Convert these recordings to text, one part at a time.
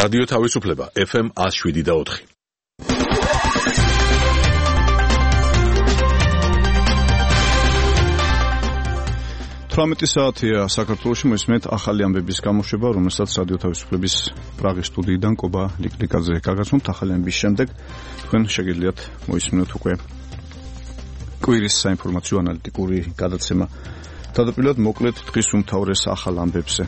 რადიო თავისუფლება FM 107.4. საათია საქართველოში მოსმენთ ახალი ამბების გამოშვება, რომელსაც რადიო თავისუფლების პრაღის სტუდიიდან კობა ლიკლიაკაძე გაგაცნობთ. ახალი ამბების შემდეგ თქვენ შეგიძლიათ მოისმინოთ უკვე კვირის საინფორმაციო ანალიტიკური გადაცემა. თავდაპირველად მოკლედ დღის უმთავრეს ახალ ამბებზე.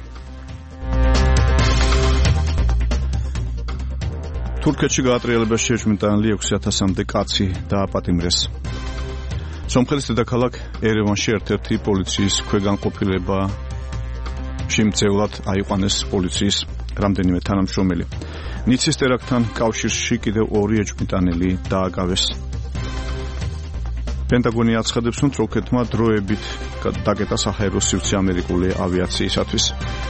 თურქეთში გაატრიალებაში შეჭმიტანილი 6,000-მდე კაცი დააპატიმრეს. სომხეთის დედაქალაქ ერევანში ერთ-ერთი პოლიციის ქვეგანყოფილებაში მძევლად აიყვანეს პოლიციის რამდენიმე თანამშრომელი. ნიცის ტერაქტთან კავშირში კიდევ 2 ეჭვმიტანილი დააკავეს. პენტაგონი აცხადებს, რომ თურქეთმა დროებით დაკეტა საჰაერო სივრცე ამერიკული ავიაციისათვის.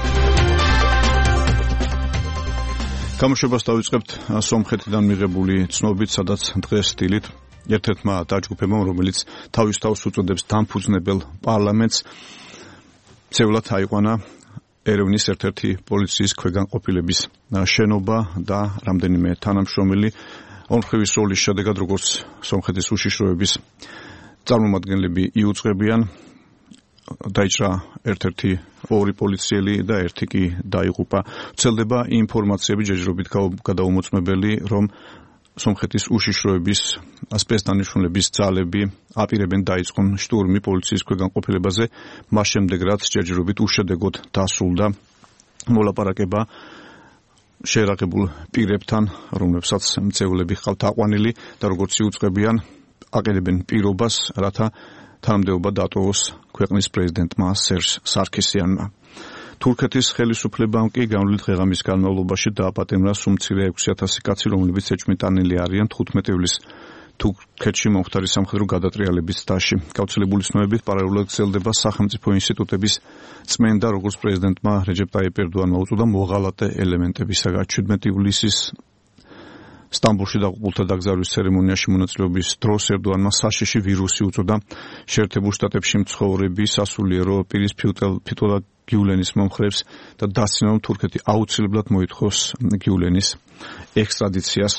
გამოშვებას დავიწყებთ სომხეთიდან მიღებული ცნობით, სადაც დღეს დილით ერთ-ერთმა დაჯგუფებამ, რომელიც თავის თავს უწოდებს დამფუძნებელ პარლამენტს, მძევლად აიყვანა ერევნის ერთ-ერთი პოლიციის ქვეგანყოფილების შენობა და რამდენიმე თანამშრომელი. ორმხრივის როლის შედეგად, როგორც სომხეთის უშიშროების წარმომადგენლები იუწყებიან, დაიჭრა ერთ-ერთი 2 პოლიციელი და 1 კი დაიღუპა. ვრცელდება ინფორმაციები ჯერჯერობით გადაუმოწმებელი, რომ სომხეთის უშიშროების სპეცდანიშნულების ძალები აპირებენ დაიწყონ შტურმი პოლიციის ქვეგანყოფილებაზე, მას შემდეგ რაც ჯერჯერობით უშედეგოდ დასრულდა მოლაპარაკება შეერაღებულ პირებთან, რომლებსაც მძევლები ჰყავთ აყვანილი და როგორც იუწყებიან, აყენებენ პირობას, რათა თანამდებობა დატოვოს ქვეყნის პრეზიდენტმა სერჟ სარქისიანმა. თურქეთის ხელისუფლებამ კი განვლილ დღეღამის განმავლობაში დააპატიმრა სულ მცირე 6,000 კაცი, რომლებიც ეჭვმიტანილი არიან 15 ივლის თურქეთში მომხდარი სამხედრო გადატრიალების დაში. გავრცელებული ცნობებით პარალელურად გრძელდება სახელმწიფო ინსტიტუტების წმენდა, როგორც პრეზიდენტმა რეჯეპ ტაიპ ერდოანმა უწოდა მოღალატე ელემენტებისაგან. 17 ივლისის სტამბოლში დაღუპულთა დაკრძალვის ცერემონიაში მონაწილეობის დროს ერდოანმა საშიში ვირუსი უწოდა. შეერთებულ შტატებში მცხოვრები სასულიერო პირის ფიტოლა გიულენის მომხრეებს და დასცინა, რომ თურქეთი აუცილებლად მოითხოვს გიულენის ექსტრადიციას.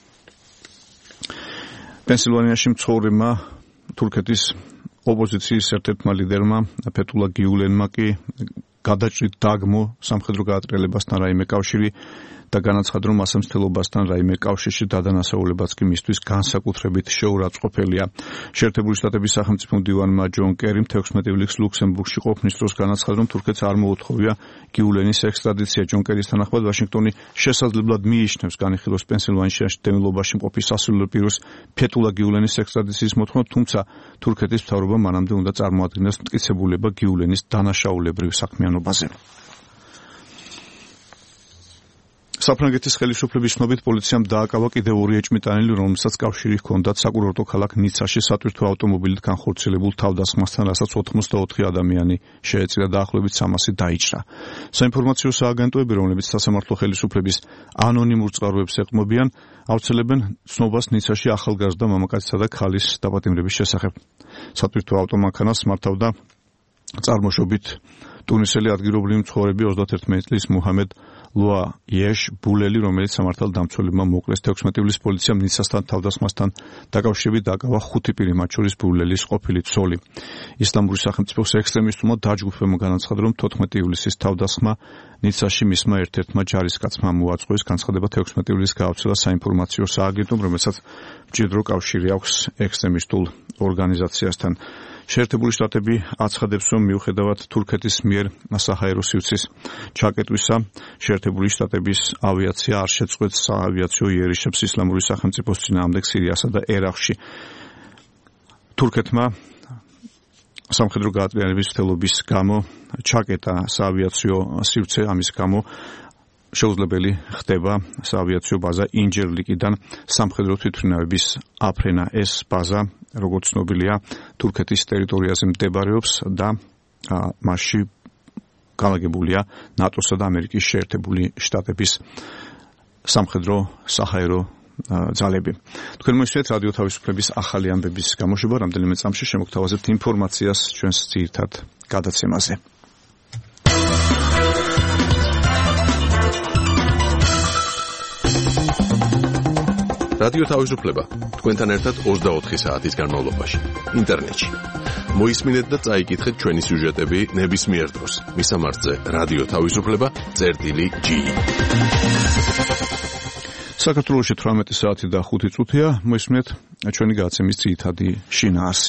პენსილვანიაში მცხოვრებმა თურქეთის ოპოზიციის ერთ-ერთმა ლიდერმა ფეთულა გიულენმა კი გადაჭრით დაგმო სამხედრო გადატრიალებასთან რაიმე კავშირი და განაცხადა, რომ მასა მცდელობასთან რაიმე კავშირში დადანასაულებაც კი მისთვის განსაკუთრებით შეურაცხყოფელია. შეერთებული შტატების სახელმწიფო მდივანმა ჯონ კერიმ 16 ივლისს ლუქსემბურგში ყოფნის დროს განაცხადა, რომ თურქეთს არ მოუთხოვია გიულენის ექსტრადიცია. ჯონ კერის თანახმად ვაშინგტონი შესაძლებლად მიიჩნევს განიხილოს პენსილვანიაში დევნილობაში მყოფი სასულიერო პირის ფეთულა გიულენის ექსტრადიციის მოთხოვნა, თუმცა თურქეთის მთავრობამ მანამდე უნდა წარმოადგინოს მტკიცებულება გიულენის დანაშაულებრივ საქმიანობაზე. საფრანგეთის ხელისუფლების ცნობით პოლიციამ დააკავა კიდევ 2 ეჭვმიტანილი, რომელსაც კავშირი ჰქონდათ საკურორტო ქალაქ ნიცაში სატვირთო ავტომობილით განხორციელებულ თავდასხმასთან, რასაც 84 ადამიანი შეეწირა, დაახლოებით 300 დაიჭრა. საინფორმაციო სააგენტოები, რომლებიც სასამართლო ხელისუფლების ანონიმურ წყაროებს ეყრდნობიან, ავრცელებენ ცნობას ნიცაში ახალგაზრდა მამაკაცისა და ქალის დაპატიმრების შესახებ. სატვირთო ავტომანქანას მართავდა წარმოშობით ტუნისელი ადგილობრივი მცხოვრები 31 წლის მუჰამედ ლუა იეშ ბულელი, რომელიც სამართალდამცველებმა მოკლეს. 16 ივლისს პოლიციამ ნიცასთან თავდასხმასთან დაკავშირებით დააკავა 5 პირი, მათ შორის ბულელის ყოფილი ცოლი. ისლამური სახელმწიფოს ექსტრემისტულმა დაჯგუფებამ განაცხადა, რომ 14 ივლისის თავდასხმა ნიცაში მისმა ერთ-ერთმა ჯარისკაცმა მოაწყო. ის განცხადება 16 ივლისს გაავრცელა საინფორმაციო სააგენტომ, რომელსაც მჭიდრო კავშირი აქვს ექსტრემისტულ ორგანიზაციასთან. შეერთებული შტატები აცხადებს, რომ მიუხედავად თურქეთის მიერ საჰაერო სივრცის ჩაკეტვისა, შეერთებული შტატების ავიაცია არ შეწყვეტს საავიაციო იერიშებს ისლამური სახელმწიფოს წინააღმდეგ სირიასა და ერაყში. თურქეთმა სამხედრო გადატრიალების მცდელობის გამო ჩაკეტა საავიაციო სივრცე, ამის გამო შეუძლებელი ხდება საავიაციო ბაზა ინჯერლიკიდან სამხედრო თვითმფრინავების აფრენა. ეს ბაზა, როგორც ცნობილია, თურქეთის ტერიტორიაზე მდებარეობს და მასში განლაგებულია ნატოსა და ამერიკის შეერთებული შტატების სამხედრო საჰაერო ძალები. თქვენ მოისმენთ რადიო თავისუფლების ახალი ამბების გამოშვება, რამდენიმე წამში შემოგთავაზებთ ინფორმაციას ჩვენს ძირითად გადაცემაზე. რადიო თავისუფლება თქვენთან ერთად 24 საათის განმავლობაში ინტერნეტში. მოისმინეთ და წაიკითხეთ ჩვენი სიუჟეტები ნებისმიერ დროს. მისამართზე რადიო თავისუფლება.gi. საქართველოში 18 საათი და 5 წუთია. მოისმინეთ ჩვენი გადაცემის ძირითადი შინაარსი.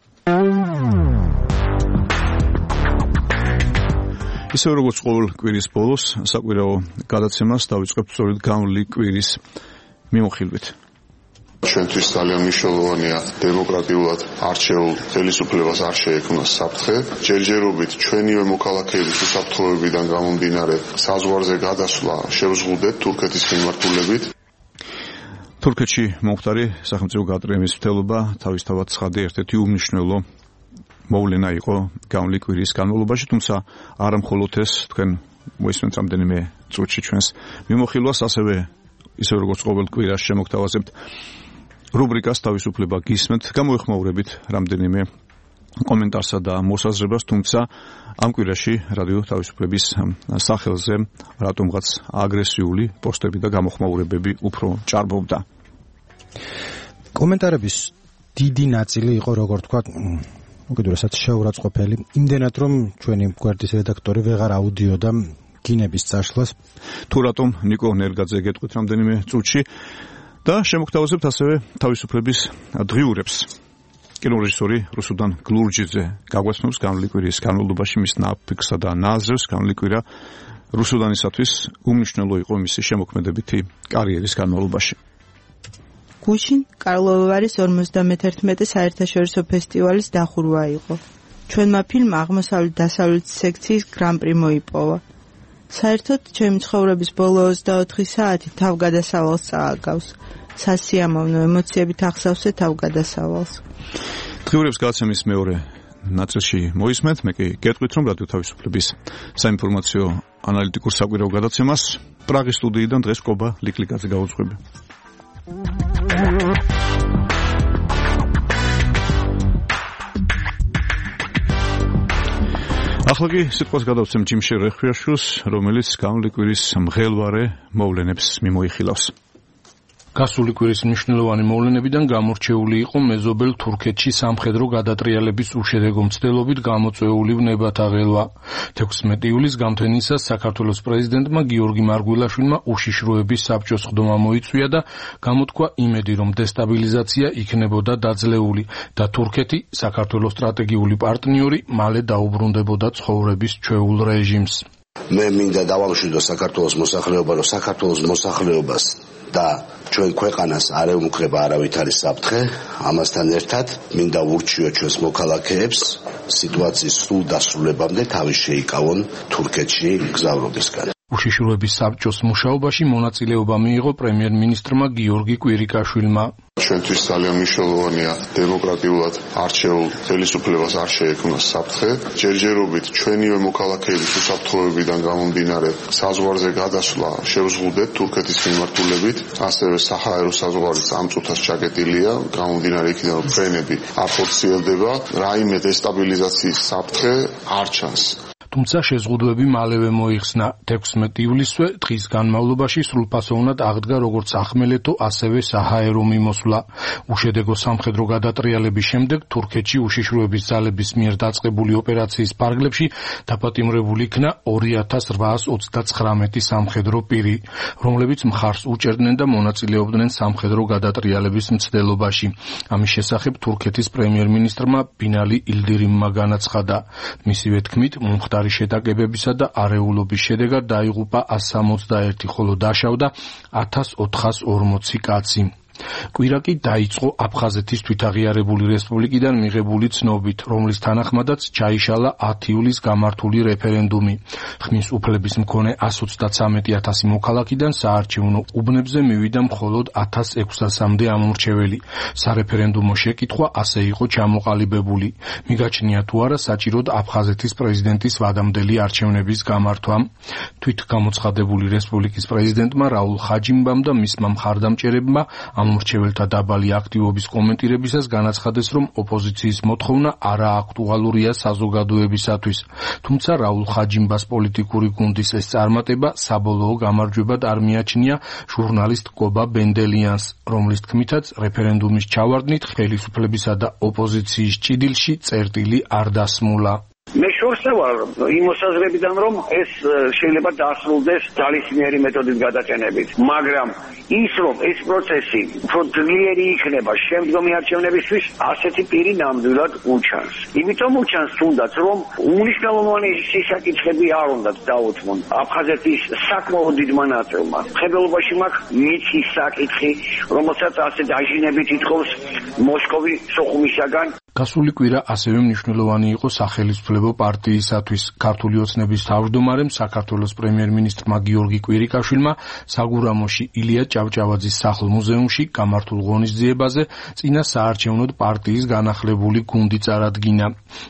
ისე როგორც ყოველ კვირის ბოლოს საკვირაო გადაცემას დავიწყებთ სწორედ განვლილი კვირის მიმოხილვით. ჩვენთვის ძალიან მნიშვნელოვანია დემოკრატიულად არჩეულ ხელისუფლებას არ შეექმნა საფრთხე. ჯერჯერობით ჩვენივე მოქალაქეების უსაფრთხოებიდან გამომდინარე საზღვარზე გადასვლა შევზღუდეთ თურქეთის მიმართულებით. თურქეთში მომხდარი სახელმწიფო გადატრიალების მცდელობა თავისთავად ცხადია ერთ-ერთი უმნიშვნელო მოვლენა იყო განვლილი კვირის განმავლობაში, თუმცა არა მხოლოდ ეს, თქვენ მოისმენთ რამდენიმე წუთში ჩვენს მიმოხილვას, ასევე ისე როგორც ყოველ კვირას შემოგთავაზებთ რუბრიკას თავისუფლება გისმენთ, გამოეხმაურებით რამდენიმე კომენტარსა და მოსაზრებას, თუმცა ამ კვირაში რადიო თავისუფლების სახელზე რატომღაც აგრესიული პოსტები და გამოხმაურებები უფრო ჭარბობდა. კომენტარების დიდი ნაწილი იყო, როგორ თქვა, უკიდურესად შეურაცხყოფელი, იმდენად რომ ჩვენი გვერდის რედაქტორი ვეღარ აუდიოდა გინების წაშლას. თუ რატომ ნიკო ნერგაძე გეტყვით რამდენიმე წუთში და შემოგთავაზებთ ასევე თავისუფლების დღიურებს. კინორეჟისორი რუსუდან გლურჯიძე გაგვაცნობს განვლილი კვირის განმავლობაში მის ნაფიქსსა და ნაზრებს. განვლილი კვირა რუსუდანისათვის უმნიშვნელო იყო მისი შემოქმედებითი კარიერის განმავლობაში. გუშინ კარლოვი ვარის 51 საერთაშორისო ფესტივალის დახურვა იყო. ჩვენმა ფილმმა აღმოსავლეთ-დასავლეთ სექციის გრან-პრი მოიპოვა. საერთოდ ჩემი ცხოვრების ბოლო 24 საათი თავგადასავალს წააგავს. სასიამოვნო ემოციებით ახსავსე თავგადასავალს. დღიურებს გადაცემის მეორე ნაწილში მოისმენთ, მე კი გეტყვით, რომ რადიო თავისუფლების საინფორმაციო ანალიტიკურ საკვირაო გადაცემას პრაღის სტუდიიდან დღეს კობა ლიკლიკაძე გაუძღვები. ახლა კი სიტყვას გადავცემ ჯიმშე რეხვიაშვილს, რომელიც განვლილი კვირის მღელვარე მოვლენებს მიმოიხილავს. გასული კვირის მნიშვნელოვანი მოვლენებიდან გამორჩეული იყო მეზობელ თურქეთში სამხედრო გადატრიალების უშედეგო მცდელობით გამოწვეული ვნებათა ღელვა. 16 იულის გამთენისას საქართველოს პრეზიდენტმა გიორგი მარგველაშვილმა უშიშროების საბჭოს ხდომა მოიწვია და გამოთქვა იმედი, რომ დესტაბილიზაცია იქნებოდა დაძლეული და თურქეთი, საქართველოს სტრატეგიული პარტნიორი, მალე დაუბრუნდებოდა ცხოვრების ჩვეულ რეჟიმს. მე მინდა დავამშვიდო საქართველოს მოსახლეობა, რომ საქართველოს მოსახლეობას და ჩვენ ქვეყანას არ ემუქრება არავითარი საფრთხე. ამასთან ერთად მინდა ვურჩიო ჩვენს მოქალაქეებს სიტუაციის სრულ დასრულებამდე თავის შეიკავონ თურქეთში გზავრობისგან. უშიშროების საბჭოს მუშაობაში მონაწილეობა მიიღო პრემიერ-მინისტრმა გიორგი კვირიკაშვილმა. ჩვენთვის ძალიან მნიშვნელოვანია დემოკრატიულად არჩეულ ხელისუფლებას არ შეექმნა საფრთხე. ჯერჯერობით ჩვენივე მოქალაქეების უსაფრთხოებიდან გამომდინარე საზღვარზე გადასვლა შევზღუდეთ თურქეთის მიმართულებით. ასევე საჰაერო საზღვარიც ამ წუთას ჩაკეტილია, გამომდინარე იქიდან რომ ფრენები არ ხორციელდება, რაიმე დესტაბილიზაციის საფრთხე არ ჩანს. თუმცა შეზღუდვები მალევე მოიხსნა. 16 ივლისვე დღის განმავლობაში სრულფასოვნად აღდგა როგორც სახმელეთო, ასევე საჰაერო მიმოსვლა. უშედეგო სამხედრო გადატრიალების შემდეგ თურქეთში უშიშროების ძალების მიერ დაწყებული ოპერაციის ფარგლებში დაპატიმრებული იქნა 2839 სამხედრო პირი, რომლებიც მხარს უჭერდნენ და მონაწილეობდნენ სამხედრო გადატრიალების მცდელობაში. ამის შესახებ თურქეთის პრემიერ-მინისტრმა ბინალი ილდირიმმა განაცხადა. მისივე თქმით, მომხდარი შეტაკებებისა და არეულობის შედეგად დაიღუპა 161, ხოლო დაშავდა 1440 კაცი. კვირაკი დაიწყო აფხაზეთის თვითაღიარებული რესპუბლიკიდან მიღებული ცნობით, რომლის თანახმადაც ჩაიშალა 10 იulis გამართული რეფერენდუმი. ხმის უფლების მქონე 133,000 მოქალაქიდან საარჩევნო უბნებზე მივიდა მხოლოდ 1600-მდე ამორჩეველი. სარეფერენდუმო შეკითხვა ასე იყო ჩამოყალიბებული. მიგაჩნია თუ არა საჭიროდ აფხაზეთის პრეზიდენტის ვადამდელი არჩევნების გამართვა. თვით გამოცხადებული რესპუბლიკის პრეზიდენტმა რაულ ხაჯიმბამ და მისმა მხარდამჭერებმა ამ განუმრჩეველთა დაბალი აქტივობის კომენტირებისას განაცხადეს, რომ ოპოზიციის მოთხოვნა არააქტუალურია საზოგადოებისათვის. თუმცა რაულ ხაჯიმბას პოლიტიკური გუნდის ეს წარმატება საბოლოო გამარჯვებად არ მიაჩნია ჟურნალისტ კობა ბენდელიანს, რომლის თქმითაც რეფერენდუმის ჩავარდნით ხელისუფლებისა და ოპოზიციის ჭიდილში წერტილი არ დასმულა. მე შორსა ვარ იმ მოსაზრებიდან, რომ ეს შეიძლება დასრულდეს ძალისმიერი მეთოდით გადაყენებით, მაგრამ ის რომ ეს პროცესი უფრო ძლიერი იქნება შემდგომი არჩევნებისთვის, ასეთი პირი ნამდვილად უჩანს. იმიტომ უჩანს თუნდაც, რომ უნიშნელოვანი საკითხები არ უნდათ დაუთმონ აფხაზეთის საკმაოდ დიდმა ნაწილმა. ხებელობაში მაქვს მიწის საკითხი, რომელსაც ასე დაჟინებით ითხოვს მოსკოვი სოხუმისაგან. გასული კვირა ასევე მნიშვნელოვანი იყო სახელისუფლებო პარტიისათვის. ქართული ოცნების თავმჯდომარემ, საქართველოს პრემიერ-მინისტრმა გიორგი კვირიკაშვილმა საგურამოში ილია ჭავჭავაძის სახლ-მუზეუმში გამართულ ღონისძიებაზე წინა საარჩევნოდ პარტიის განახლებული გუნდი წარადგინა.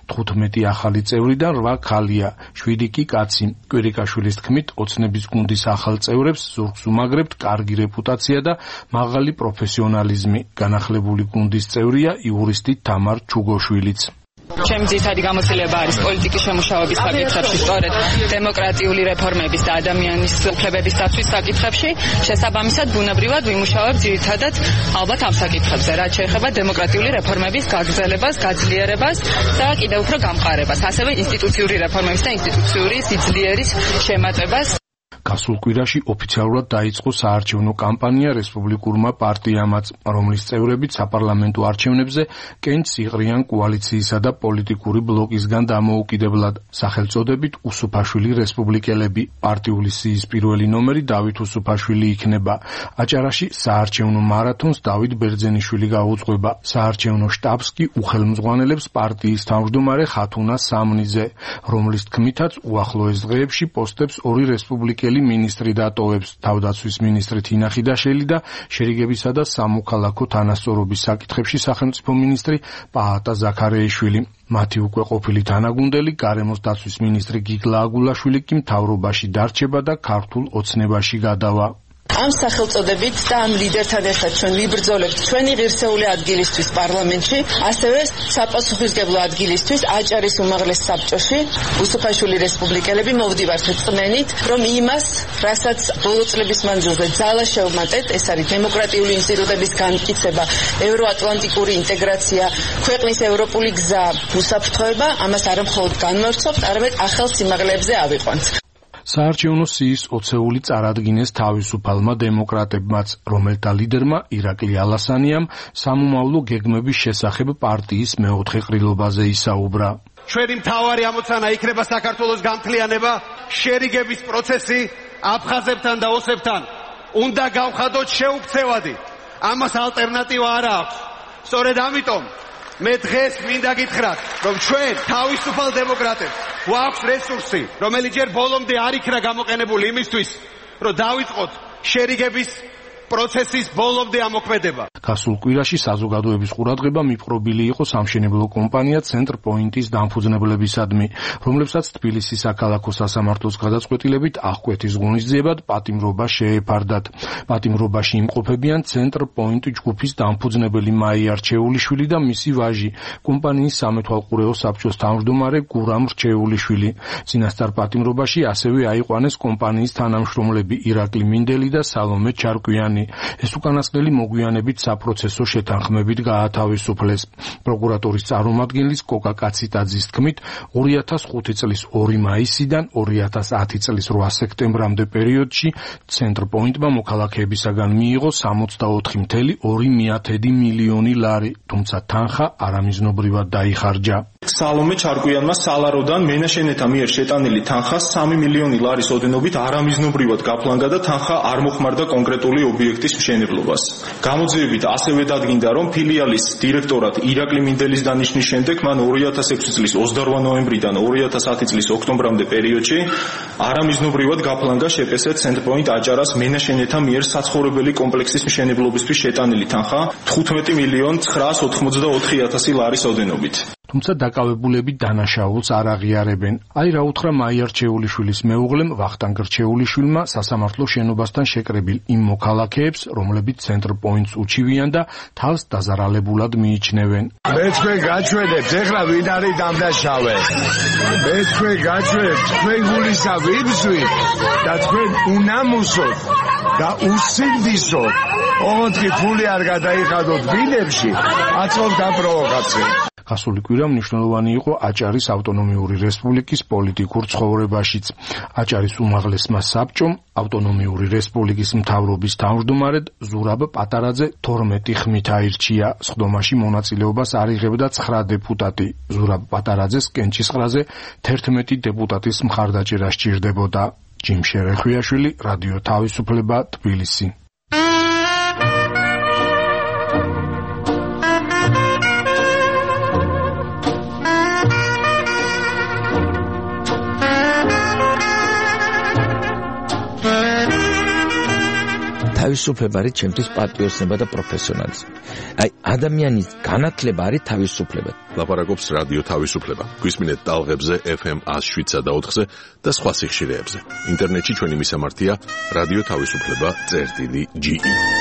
15 ახალი წევრიდან 8 ქალია, 7 კი კაცი. კვირიკაშვილის თქმით, ოცნების გუნდის ახალ წევრებს ზურგს უმაგრებთ კარგი რეპუტაცია და მაღალი პროფესიონალიზმი. განახლებული გუნდის წევრია იურისტი თამარ ჩუგოშვილიც. ჩემი ძირითადი გამოცდილება არის პოლიტიკის შემუშავების საკითხებში, სწორედ დემოკრატიული რეფორმების და ადამიანის უფლებების დაცვის საკითხებში. შესაბამისად, ბუნებრივად ვიმუშავებ ძირითადად ალბათ ამ საკითხებზე, რაც შეეხება დემოკრატიული რეფორმების გაგრძელებას, გაძლიერებას და კიდევ უფრო გამყარებას, ასევე ინსტიტუციური რეფორმების და ინსტიტუციური სიძლიერის შემატებას. გასულ კვირაში ოფიციალურად დაიწყო საარჩევნო კამპანია რესპუბლიკურმა პარტიამაც, რომლის წევრებიც საპარლამენტო არჩევნებზე კენჭს იღრიან კოალიციისა და პოლიტიკური ბლოკისგან დამოუკიდებლად. სახელწოდებით უსუფაშვილი რესპუბლიკელები. პარტიული სიის პირველი ნომერი დავით უსუფაშვილი იქნება. აჭარაში საარჩევნო მარათონს დავით ბერძენიშვილი გაუძღვება. საარჩევნო შტაბს კი უხელმძღვანელებს პარტიის თავმჯდომარე ხათუნა სამნიძე, რომლის თქმითაც უახლოეს დღეებში პოსტებს ორი რესპუბლიკელი მინისტრი დატოვებს, თავდაცვის მინისტრი თინა ხიდაშელი და შერიგებისა და სამოქალაქო თანასწორობის საკითხებში სახელმწიფო მინისტრი პაატა ზაქარეიშვილი. მათი უკვე ყოფილი თანაგუნდელი გარემოს დაცვის მინისტრი გიგლა აგულაშვილი კი მთავრობაში დარჩება და ქართულ ოცნებაში გადავა. ამ სახელწოდებით და ამ ლიდერთან ერთად ჩვენ ვიბრძოლებთ ჩვენი ღირსეული ადგილისთვის პარლამენტში, ასევე საპასუხისმგებლო ადგილისთვის აჭარის უმაღლეს საბჭოში. უსუფაშვილი რესპუბლიკელები მოვდივართ წმენით, რომ იმას, რასაც ბოლო წლების მანძილზე ძალა შევმატეთ, ეს არის დემოკრატიული ინსტიტუტების განმტკიცება, ევროატლანტიკური ინტეგრაცია, ქვეყნის ევროპული გზა, უსაფრთხოება, ამას არა მხოლოდ განმავრცობთ, არამედ ახალ სიმაღლეებზე ავიყვანთ. საარჩევნო სიის ოცეული წარადგინეს თავისუფალმა დემოკრატებმაც, რომელთა ლიდერმა ირაკლი ალასანიამ სამომავლო გეგმების შესახებ პარტიის მეოთხე ყრილობაზე ისაუბრა. ჩვენი მთავარი ამოცანა იქნება საქართველოს გამთლიანება, შერიგების პროცესი აფხაზებთან და ოსებთან უნდა გავხადოთ შეუქცევადი. ამას ალტერნატივა არ აქვს. სწორედ ამიტომ მე დღეს მინდა გითხრათ, რომ ჩვენ თავისუფალ დემოკრატებს გვაქვს რესურსი, რომელიც ჯერ ბოლომდე არ იქნა გამოყენებული იმისთვის, რომ დავიწყოთ შერიგების პროცესის ბოლომდე ამოქმედება. გასულ კვირაში საზოგადოების ყურადღება მიპყრობილი იყო სამშენებლო კომპანია ცენტრ პოინტის დამფუძნებლებისადმი, რომლებსაც თბილისის საქალაქო სასამართლოს გადაწყვეტილებით აღკვეთის ღონისძიებად პატიმრობა შეეფარდათ. პატიმრობაში იმყოფებიან ცენტრ პოინტ ჯგუფის დამფუძნებელი მაია რჩეულიშვილი და მისი ვაჟი, კომპანიის სამეთვალყურეო საბჭოს თავმჯდომარე გურამ რჩეულიშვილი. წინასწარ პატიმრობაში ასევე აიყვანეს კომპანიის თანამშრომლები ირაკლი მინდელი და სალომე ჩარკვიანი. ეს უკანასკნელი მოგვიანებით საპროცესო შეთანხმებით გაათავისუფლეს. პროკურატურის წარმომადგენლის კოკა კაციტაძის თქმით, 2005 წლის 2 მაისიდან 2010 წლის 8 სექტემბრამდე პერიოდში ცენტრ პოინტმა მოქალაქეებისაგან მიიღო 64,2 მილიონი ლარი, თუმცა თანხა არამიზნობრივად დაიხარჯა. სალომე ჩარკვიანმა სალაროდან მენაშენეთა მიერ შეტანილი თანხა 3 მილიონი ლარის ოდენობით არამიზნობრივად გაფლანგა და თანხა არ მოხმარდა კონკრეტული ობიექტის მშენებლობას. გამოძიებით ასევე დადგინდა, რომ ფილიალის დირექტორად ირაკლი მინდელის დანიშნის შემდეგ მან 2006 წლის 28 ნოემბრიდან 2010 წლის ოქტომბრამდე პერიოდში არამიზნობრივად გაფლანგა შპს ცენტრ პოინტ აჭარას მენაშენეთა მიერ საცხოვრებელი კომპლექსის მშენებლობისთვის შეტანილი თანხა 15,984,000 ლარის ოდენობით. თუმცა დაკავებულები დანაშაულს არ აღიარებენ. აი რა უთხრა მაია რჩეულიშვილის მეუღლემ ვახტანგ რჩეულიშვილმა სასამართლო შენობასთან შეკრებილ იმ მოქალაქეებს, რომლებიც ცენტრ პოინტს უჩივიან და თავს დაზარალებულად მიიჩნევენ. მე თქვენ გაჩვენებთ, ეხლა ვინ არის დამნაშავე? მე თქვენ გაჩვენებთ, თქვენ გულისა ვიბზვით და თქვენ უნამუსოთ და უსინდისოთ. ოღონდ ფული არ გადაიხადოთ ბინებში, აწოლ გაპროვოკაცია. გასული კვირა მნიშვნელოვანი იყო აჭარის ავტონომიური რესპუბლიკის პოლიტიკურ ცხოვრებაშიც. აჭარის უმაღლესმა საბჭომ ავტონომიური რესპუბლიკის მთავრობის თავმჯდომარედ ზურაბ პატარაძე 12 ხმით აირჩია. სხდომაში მონაწილეობას არ იღებდა 9 დეპუტატი. ზურაბ პატარაძეს კენჭისყრაზე 11 დეპუტატის მხარდაჭერა სჭირდებოდა. ჯიმ შერეხვიაშვილი, რადიო თავისუფლება, თბილისი. თავისუფლება არის ჩემთვის პატრიოტიზმი და პროფესიონალიზმი. აი ადამიანის განათლება არის თავისუფლება. ლაპარაკობს რადიო თავისუფლება. გვისმინეთ ტალღებზე FM 107 და 4-ზე და სხვა სიხშირეებზე. ინტერნეტში ჩვენი მისამართია რადიო თავისუფლება.ge.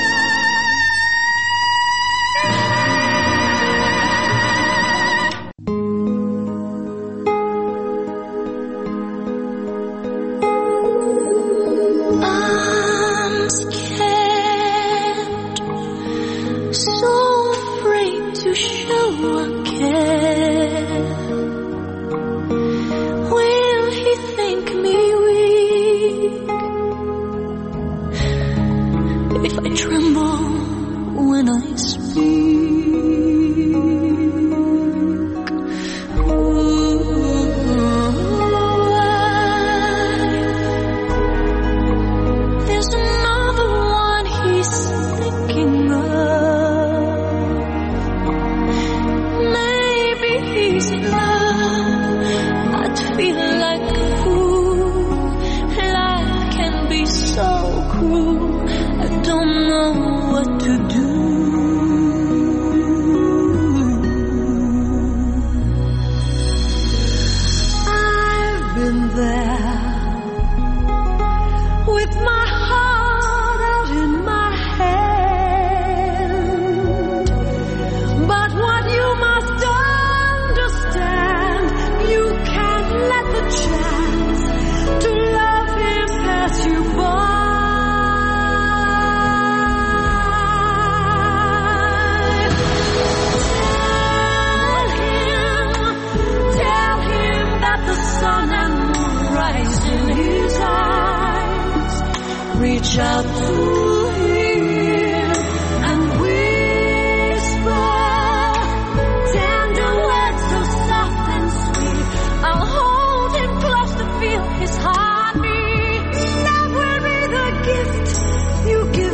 Reach out to him and whisper tender words so soft and sweet. I'll hold him close to feel his heartbeat. Love will be the gift you give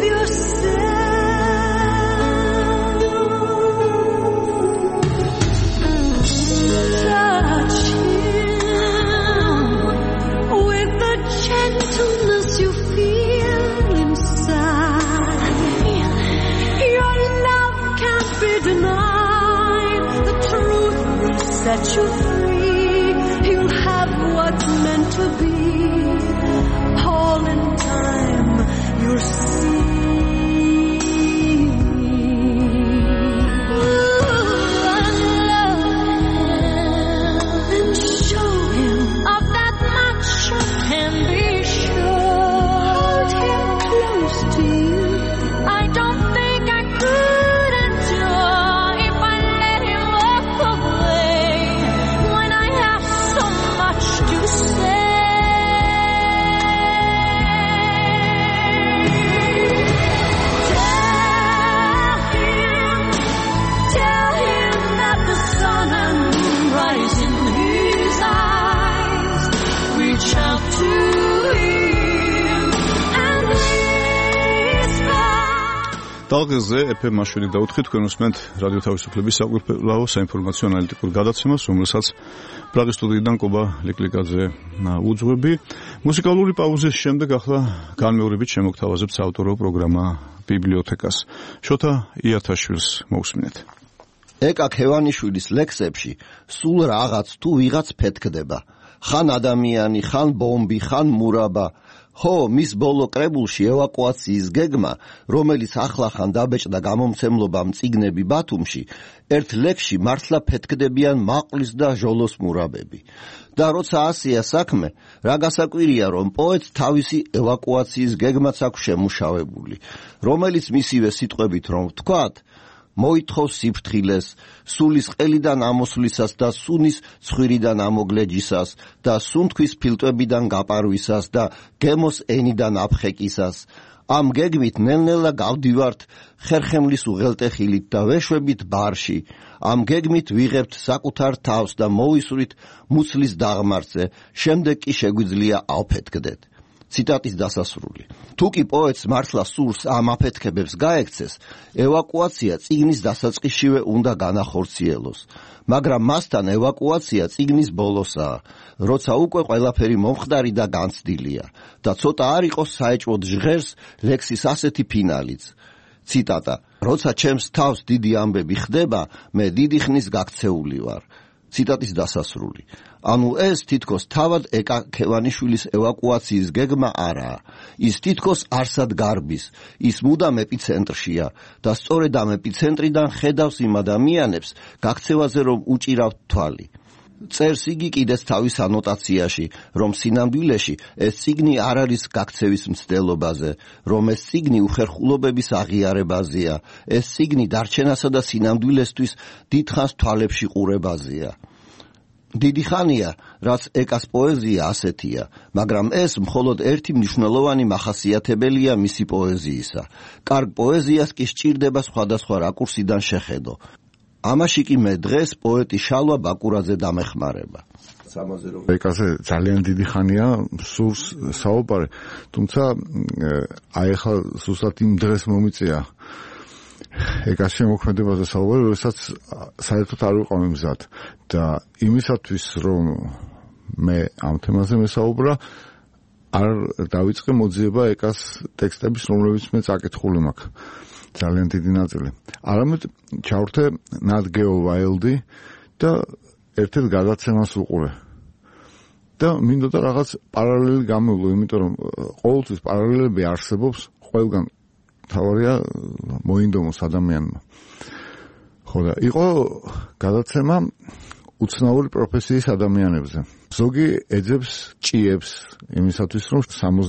yourself. Touch him with the gentleness you feel. Set you free, you'll have what's meant to be. All in time, you'll see. And show him of that much you can be sure. Hold him close to you. I don't think I could endure if I let him walk away. To say, tell him that the sun and moon rise in his eyes. Reach out to him and whisper. ტალღებზე FM 107 თქვენ უსმენთ რადიო თავისუფლების საყურებლაო საინფორმაციო ანალიტიკურ გადაცემას, რომელსაც პრაღის სტუდიიდან კობა ლიკლიკაძე უძღვები. მუსიკალური პაუზის შემდეგ ახლა განმეორებით შემოგთავაზებთ საავტორო პროგრამა ბიბლიოთეკას. შოთა იათაშვილს მოусმინეთ. ეკა ქევანიშვილის ლექსებში სულ რაღაც თუ ვიღაც ფეთქდება. ხან ადამიანი, ხან ბომბი, ხან მურაბა. ხო, მის ბოლო კრებულში ევაკუაციის გეგმა, რომელიც ახლახან დაბეჭდა გამომცემლობამ წიგნები ბათუმში, ერთ ლექსში მართლა ფეთქდებიან მაყლის და ჟოლოს მურაბები. და როცა ასია საქმე, რა გასაკვირია, რომ პოეტს თავისი ევაკუაციის გეგმაც აქვს შემუშავებული, რომელიც მისივე სიტყვებით რომ ვთქვათ, მოითხოვს სიფრთხილეს, სულის ყელიდან ამოსვლისას და სუნის ცხვირიდან ამოგლეჯისას და სუნთქვის ფილტვებიდან გაპარვისას და გემოს ენიდან აფხეკისას. ამ გეგმით ნელ-ნელა გავდივართ ხერხემლის უღელტეხილით და ვეშვებით ბარში. ამ გეგმით ვიღებთ საკუთარ თავს და მოვისვრით მუცლის დაღმართზე, შემდეგ კი შეგვიძლია ავფეთქდეთ. ციტატის დასასრული. თუ კი პოეტს მართლა სურს ამ აფეთქებებს გაექცეს, ევაკუაცია წიგნის დასაწყისშივე უნდა განახორციელოს. მაგრამ მასთან ევაკუაცია წიგნის ბოლოსაა, როცა უკვე ყველაფერი მომხდარი და განცდილია და ცოტა არ იყოს საეჭვოდ ჟღერს ლექსის ასეთი ფინალიც. ციტატა: როცა ჩემს თავს დიდი ამბები ხდება, მე დიდი ხნის გაქცეული ვარ. ციტატის დასასრული. ანუ ეს თითქოს თავად ეკა ქევანიშვილის ევაკუაციის გეგმა არაა. ის თითქოს არსად გარბის, ის მუდამ ეპიცენტრშია და სწორედ ამ ეპიცენტრიდან ხედავს იმ ადამიანებს გაქცევაზე რომ უჭირავთ თვალი. წერს იგი კიდეც თავის ანოტაციაში, რომ სინამდვილეში ეს წიგნი არ არის გაქცევის მცდელობაზე, რომ ეს წიგნი უხერხულობების აღიარებაზეა, ეს წიგნი დარჩენასა და სინამდვილესთვის დიდხანს თვალებში ყურებაზეა. დიდი ხანია, რაც ეკას პოეზია ასეთია, მაგრამ ეს მხოლოდ ერთი მნიშვნელოვანი მახასიათებელია მისი პოეზიისა. კარგ პოეზიას კი სჭირდება სხვადასხვა რაკურსიდან შეხედო. ამაში კი მე დღეს პოეტი შალვა ბაკურაძე დამეხმარება. ეკაზე ძალიან დიდი ხანია სურს საუბარი, თუმცა აი ახლა სუსტად იმ დღეს მომიწია ეკას შემოქმედებაზე საუბარი, როდესაც საერთოდ არ ვიყავ მზად და იმისათვის რომ მე ამ თემაზე მესაუბრა, არ დავიწყე მოძიება ეკას ტექსტების, რომლებიც მე წაკითხული მაქვს. ძალიან დიდი ნაწილი. არამედ ჩავრთე ნატ გეო ვაილდი და ერთ-ერთ გადაცემას უყურე. და მინდოდა რაღაც პარალელი გამევლო, იმიტომ რომ ყოველთვის პარალელები არსებობს, ყველგან თავარია მოინდომოს ადამიანმა. ხო და იყო გადაცემა უცნაური პროფესიის ადამიანებზე. ზოგი ეძებს ჭიებს იმისათვის რომ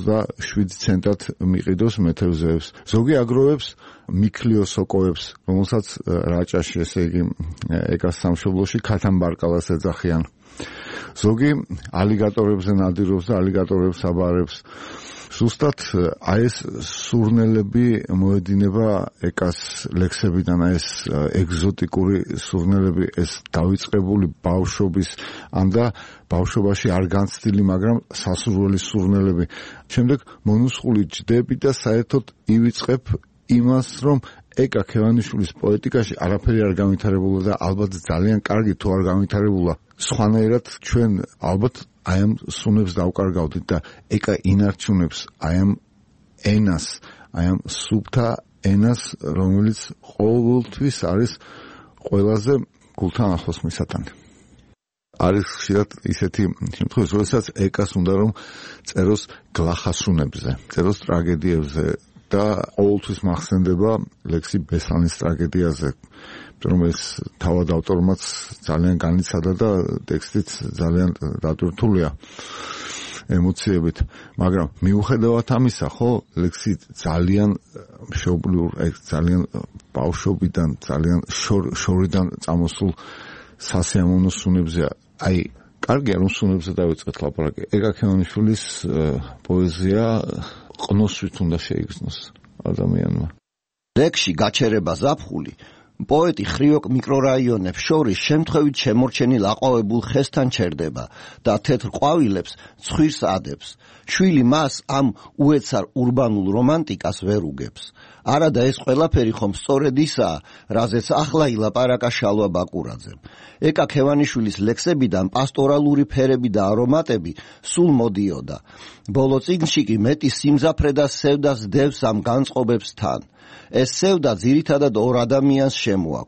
67 ცენტად მიყიდოს მეთევზეებს. ზოგი აგროვებს მიქლიოსოკოებს, რომელსაც რაჭაში, ესე იგი ეკას სამშობლოში ქათამბარკალას ეძახიან. ზოგი ალიგატორებზე ნადირობს და ალიგატორებს აბარებს. ზუსტად აი ეს სურნელები მოედინება ეკას ლექსებიდან, აი ეს ეგზოტიკური სურნელები, ეს დავიწყებული ბავშვობის ან და ბავშვობაში არ განცდილი, მაგრამ სასურველი სურნელები. შემდეგ მონუსხული ჯდები და საერთოდ ივიწყებ იმას, რომ ეკა ქევანიშვილის პოეტიკაში არაფერი არ განვითარებულა და ალბათ ძალიან კარგი თუ არ განვითარებულა. სხვანაირად ჩვენ ალბათ აი ამ სუნებს დავკარგავდით და ეკა ინარჩუნებს აი ამ ენას, აი ამ სუფთა ენას, რომელიც ყოველთვის არის ყველაზე გულთან ახლოს მისატანი. არის ხშირად ისეთი შემთხვევა, როდესაც ეკას უნდა რომ წეროს გლახასუნებზე, წეროს ტრაგედიებზე და ყოველთვის მახსენდება ლექსი ბესანის ტრაგედიაზე, რომ ეს თავად ავტორმაც ძალიან განიცადა და ტექსტიც ძალიან დატვირთულია ემოციებით, მაგრამ მიუხედავად ამისა, ხო, ლექსი ძალიან მშობლიურ, ძალიან ბავშვობიდან, ძალიან შორიდან წამოსულ სასიამოვნო სუნებზეა. აი, კარგია რომ სუნებზე დავიწყეთ ლაპარაკი. ეკა ქევანიშვილის პოეზია ყნოსვით უნდა შეიგრძნოს ადამიანმა. ლექსში გაჩერება ზაფხული პოეტი ხრიოკ მიკრორაიონებს შორის შემთხვევით შემორჩენილ აყვავებულ ხესთან ჩერდება და თეთრ ყვავილებს ცხვირს ადებს. შვილი მას ამ უეცარ ურბანულ რომანტიკას ვერ უგებს. არადა ეს ყველაფერი ხომ სწორედ ისაა, რაზეც ახლა ილაპარაკა შალვა ბაკურაძემ. ეკა ქევანიშვილის ლექსებიდან პასტორალური ფერები და არომატები სულ მოდიოდა. ბოლო წიგნში კი მეტი სიმძაფრე და სევდას დევს ამ განწყობებს თან. ეს სევდა ძირითადად ორ ადამიანს შემოაქვს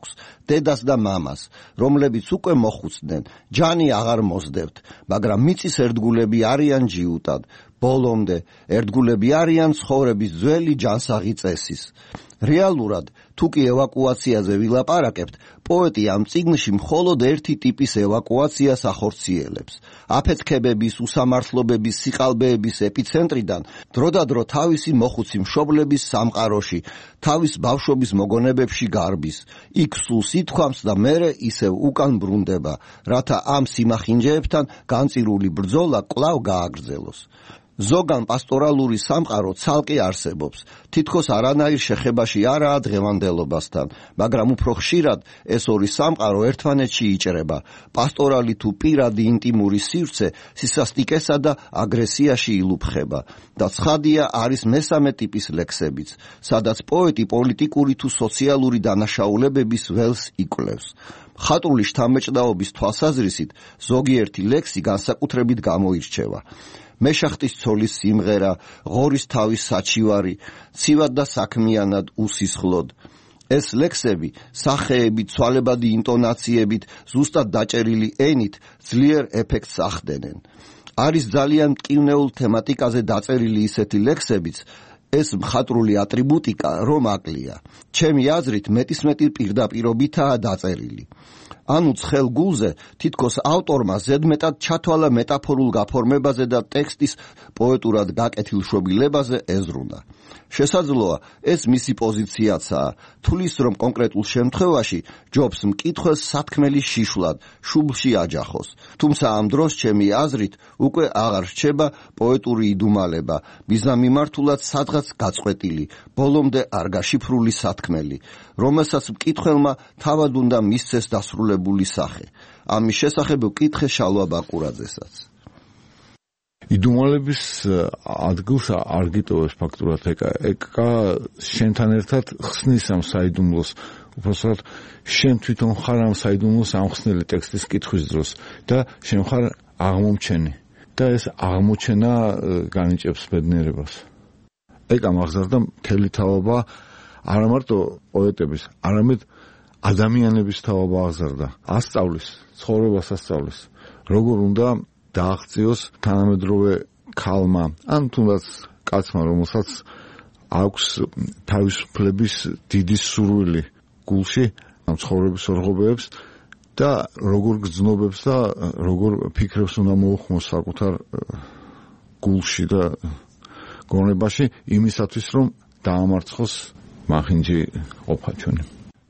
დედას და მამას, რომლებიც უკვე მოხუცდნენ, ჯანი აღარ მოსდევთ, მაგრამ მიწის ერთგულები არიან ჯიუტად, ბოლომდე ერთგულები არიან ცხოვრების ძველი ჯანსაღი წესის. რეალურად, თუ კი ევაკუაციაზე ვილაპარაკებთ, პოეტი ამ წიგნში მხოლოდ ერთი ტიპის ევაკუაციას ახორციელებს. აფეთქებების, უსამართლობების, სიყალბეების ეპიცენტრიდან დროდადრო თავისი მოხუცი მშობლების სამყაროში, თავის ბავშვობის მოგონებებში გარბის. იქ სულს ითქვამს და მერე ისევ უკან ბრუნდება, რათა ამ სიმახინჯეებთან განწირული ბრძოლა კვლავ გააგრძელოს. ზოგან პასტორალური სამყარო ცალკე არსებობს, თითქოს არანაირ შეხებაში არაა დღევანდელობასთან, მაგრამ უფრო ხშირად ეს ორი სამყარო ერთმანეთში იჭრება. პასტორალი თუ პირადი ინტიმური სივრცე სისასტიკესა და აგრესიაში ილუფხება. და ცხადია არის მესამე ტიპის ლექსებიც, სადაც პოეტი პოლიტიკური თუ სოციალური დანაშაულებების ველს იკვლევს. ხატრული შთამბეჭდაობის თვალსაზრისით ზოგიერთი ლექსი განსაკუთრებით გამოირჩევა. მეშახტის ცოლის სიმღერა, ღორის თავის საჩივარი, ცივად და საქმიანად უსისხლოდ. ეს ლექსები სახეებით, ცვალებადი ინტონაციებით, ზუსტად დაჭერილი ენით ძლიერ ეფექტს ახდენენ. არის ძალიან მტკივნეულ თემატიკაზე დაწერილი ისეთი ლექსებიც, ეს მხატვრული ატრიბუტიკა რომ აკლია. ჩემი აზრით მეტისმეტი პირდაპირობითაა დაწერილი. ანუ ცხელ გულზე თითქოს ავტორმა ზედმეტად ჩათვალა მეტაფორულ გაფორმებაზე და ტექსტის პოეტურად გაკეთილ შობილებაზე ეზრუნა. შესაძლოა ეს მისი პოზიციაცაა, თulis რომ კონკრეტულ შემთხვევაში ჯობს მკითხველს სათქმელი შიშვლად, შუბლში აჯახოს. თუმცა ამ დროს ჩემი აზრით უკვე აღარ რჩება პოეტური იდუმალება, მიზნამიმართულად სადღაც გაწყვეტილი, ბოლომდე არ გაშიფრული სათქმელი, რომელსაც მკითხველმა თავად უნდა მისცეს დასრულებული სახე. ამის შესახებ ვკითხე შალვა ბაკურაძესაც. იდუმალების ადგილს არ გიტოვებს ფაქტურად ეკა შენთან ერთად ხსნის ამ საიდუმლოს, უბრალოდ შენ თვითონ ხარ ამ საიდუმლოს ამხსნელი ტექსტის კითხვის დროს და შენ ხარ აღმომჩენი და ეს აღმოჩენა განიჭებს ბედნიერებას. ეკა მაგზარდა მთელი თავობა არა მარტო პოეტების, არამედ ადამიანების თავობა აღზარდა. ასწავლის, ცხოვრებას ასწავლის, როგორ უნდა დააღწიოს თანამედროვე ქალმა, ან თუნდაც კაცმა, რომელსაც აქვს თავისუფლების დიდი სურვილი გულში, ამ ცხოვრების ორღობებს და როგორ გრძნობებს და როგორ ფიქრებს უნდა მოუხმოს საკუთარ გულში და გონებაში იმისათვის, რომ დაამარცხოს მახინჯი ყოფა ჩვენი.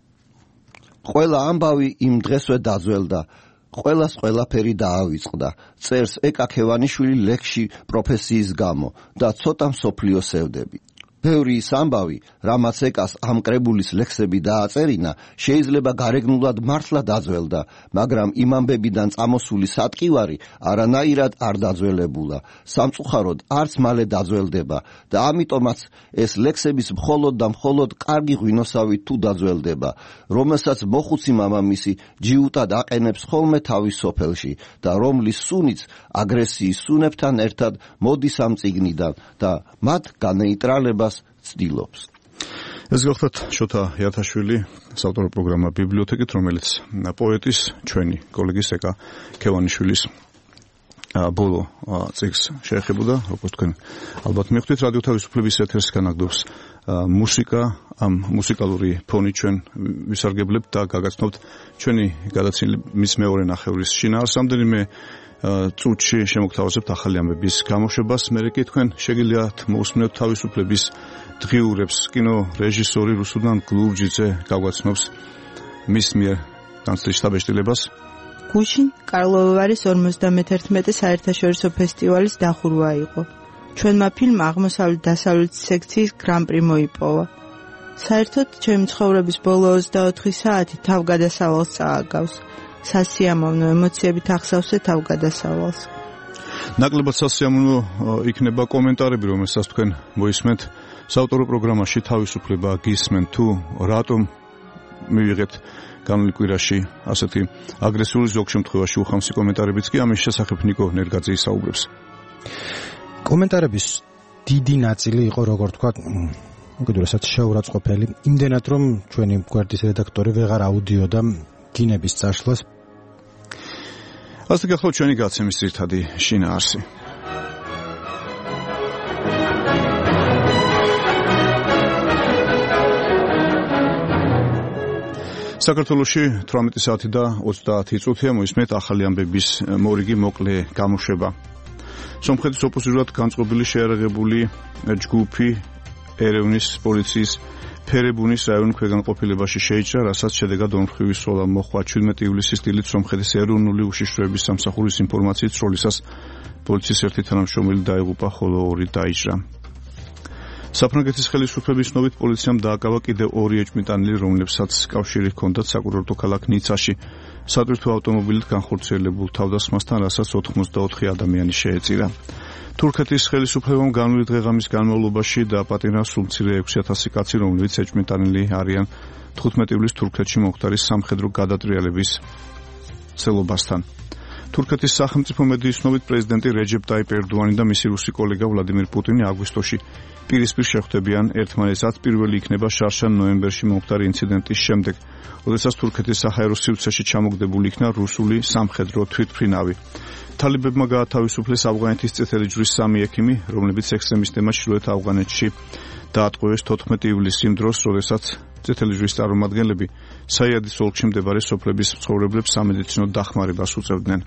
ყველა ამბავი იმ დღესვე დაძველდა. ყველას ყველაფერი დაავიწყდა. წერს ეკა ქევანიშვილი ლექსში პროფესიის გამო და ცოტა მსოფლიო სევდები. ბევრი ის ამბავი, რამაც ეკას ამ კრებულის ლექსები დააწერინა, შეიძლება გარეგნულად მართლა დაძველდა, მაგრამ იმ ამბებიდან წამოსული სატკივარი არანაირად არ დაძველებულა. სამწუხაროდ არც მალე დაძველდება და ამიტომაც ეს ლექსების მხოლოდ და მხოლოდ კარგი ღვინოსავით თუ დაძველდება, რომელსაც მოხუცი მამამისი ჯიუტად აყენებს ხოლმე თავის სოფელში და რომლის სუნიც აგრესიის სუნებთან ერთად მოდის ამ წიგნიდან და მათ განეიტრალებას ცდილობს. ეს გახლავთ შოთა იათაშვილი, საავტორო პროგრამა ბიბლიოთეკით, რომელიც პოეტის ჩვენი კოლეგის ეკა ქევანიშვილის ბოლო წიგნს შეეხებოდა, როგორც თქვენ ალბათ მიხვდით, რადიო თავისუფლების ეთერს განაგდობს მუსიკა, ამ მუსიკალური ფონი ჩვენ ვისარგებლებთ და გაგაცნობთ ჩვენი გადაცემის მეორე ნახევრის შინაარს. რამდენიმე წუთში შემოგთავაზებთ ახალი ამბების გამოშვებას, მერე კი თქვენ შეგიძლიათ მოусმინოთ თავისუფლების დღიურებს. კინო რეჟისორი რუსუდან გლურჯიძე გაგვაცნობს მის მიერ განცდის შთაბეჭდილებას. გუშინ კარლოვარის 51 საერთაშორისო ფესტივალის დახურვა იყო. ჩვენმა ფილმმა აღმოსავლეთ-დასავლეთ სექციის გრან-პრი მოიპოვა. საერთოდ ჩემი ცხოვრების ბოლო 24 საათი თავგადასავალს წააგავს. სასიამოვნო ემოციებით ახსავსე თავგადასავალს. ნაკლებად სასიამოვნო იქნება კომენტარები, რომელსაც თქვენ მოისმენთ საავტორო პროგრამაში თავისუფლება გისმენთ თუ რატომ მივიღეთ განვლილ კვირაში ასეთი აგრესიული ზოგ შემთხვევაში უხამსი კომენტარებიც კი ამის შესახებ ნიკო ნერგაძე ისაუბრებს. კომენტარების დიდი ნაწილი იყო, როგორ თქვა, უკიდურესად შეურაცხყოფელი, იმდენად რომ ჩვენი გვერდის რედაქტორი ვეღარ აუდიოდა გინების წაშლას. ასე გახლავთ ჩვენი გაცემის ძირითადი შინაარსი. საქართველოში 18 საათი და 30 წუთია მოისმენთ ახალი ამბების მორიგი მოკლე გამოშვება. სომხეთის ოპოზიციურად განწყობილი შეიარაღებული ჯგუფი ერევნის პოლიციის ფერებუნის რაიონის ქვეგანყოფილებაში შეიჭრა, რასაც შედეგად ორმხრივი სროლა მოხდა 17 ივლისის დილით სომხეთის ეროვნული უშიშროების სამსახურის ინფორმაციით სროლისას პოლიციის ერთი თანამშრომელი დაიღუპა, ხოლო 2 დაიჭრა. საფრანგეთის ხელისუფლების ცნობით პოლიციამ დააკავა კიდევ 2 ეჭვმიტანილი, რომლებსაც კავშირი ჰქონდათ საკურორტო ქალაქ ნიცაში სატვირთო ავტომობილით განხორციელებულ თავდასხმასთან, რასაც 84 ადამიანი შეეწირა. თურქეთის ხელისუფლებამ განვლილი დღე-ღამის განმავლობაში დააპატიმრა სულ მცირე 6000 კაცი, რომლებიც ეჭვმიტანილი არიან 15 ივლისს თურქეთში მომხდარი სამხედრო გადატრიალების ცელობასთან. თურქეთის სახელმწიფო მედიის ცნობით პრეზიდენტი რეჯეპ ტაიპ ერდოანი და მისი რუსი კოლეგა ვლადიმირ პუტინი აგვისტოში პირისპირ შეხვდებიან ერთმანეთს, რაც პირველი იქნება შარშან ნოემბერში მომხდარი ინციდენტის შემდეგ, როდესაც თურქეთის საჰაერო სივრცეში ჩამოგდებული იქნა რუსული სამხედრო თვითმფრინავი. თალებებმა გაათავისუფლეს ავღანეთის წითელი ჯვრის 3 ექიმი, რომლებიც ექსტრემისტებმა ჩრდილოეთ ავღანეთში დაატყვევეს 14 ივლისის იმ დროს, როდესაც წითელი ჯვრის წარმომადგენლები საიადის ოლქში მდებარე სოფლების მცხოვრებლებს სამედიცინო დახმარებას უწევდნენ.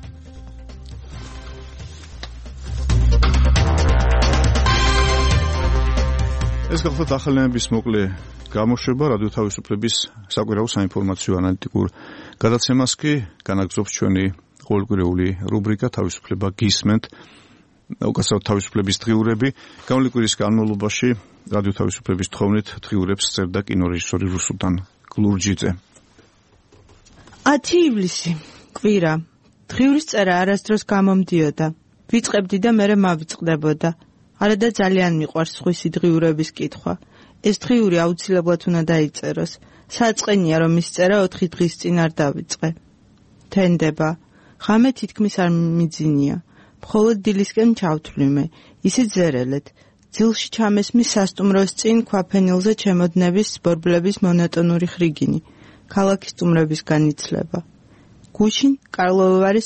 ეს გახლავთ ახალიანების მოკლე გამოშვება რადიო თავისუფლების საკვირაო საინფორმაციო ანალიტიკურ გადაცემას კი განაგრძობს ჩვენი ყოველკვირეული რუბრიკა თავისუფლება გისმენთ. უკაცრავად თავისუფლების დღიურები. გამოვლილი კვირის განმავლობაში რადიო თავისუფლების თხოვნით დღიურებს წერდა კინორეჟისორი რუსუდან გლურჯიძე. 10 ივლისი კვირა. დღიურის წერა არასდროს გამომდიოდა. ვიწყებდი და მერე მავიწყდებოდა. არადა ძალიან მიყვარს სხვისი დღიურების კითხვა. ეს დღიური აუცილებლად უნდა დაიწეროს. საწყენია რომ ის წერა 4 დღის წინ არ დავიწყე. თენდება. ღამე თითქმის არ მიძინია. მხოლოდ დილისკენ ჩავთვლიმე. ისიც ზერელეთ. ძილში ჩამესმის სასტუმროს წინ ქვაფენილზე ჩემოდნების ბორბლების მონოტონური ხრიგინი. ქალაქის სტუმრებისგან იცლება. გუშინ კარლოვარის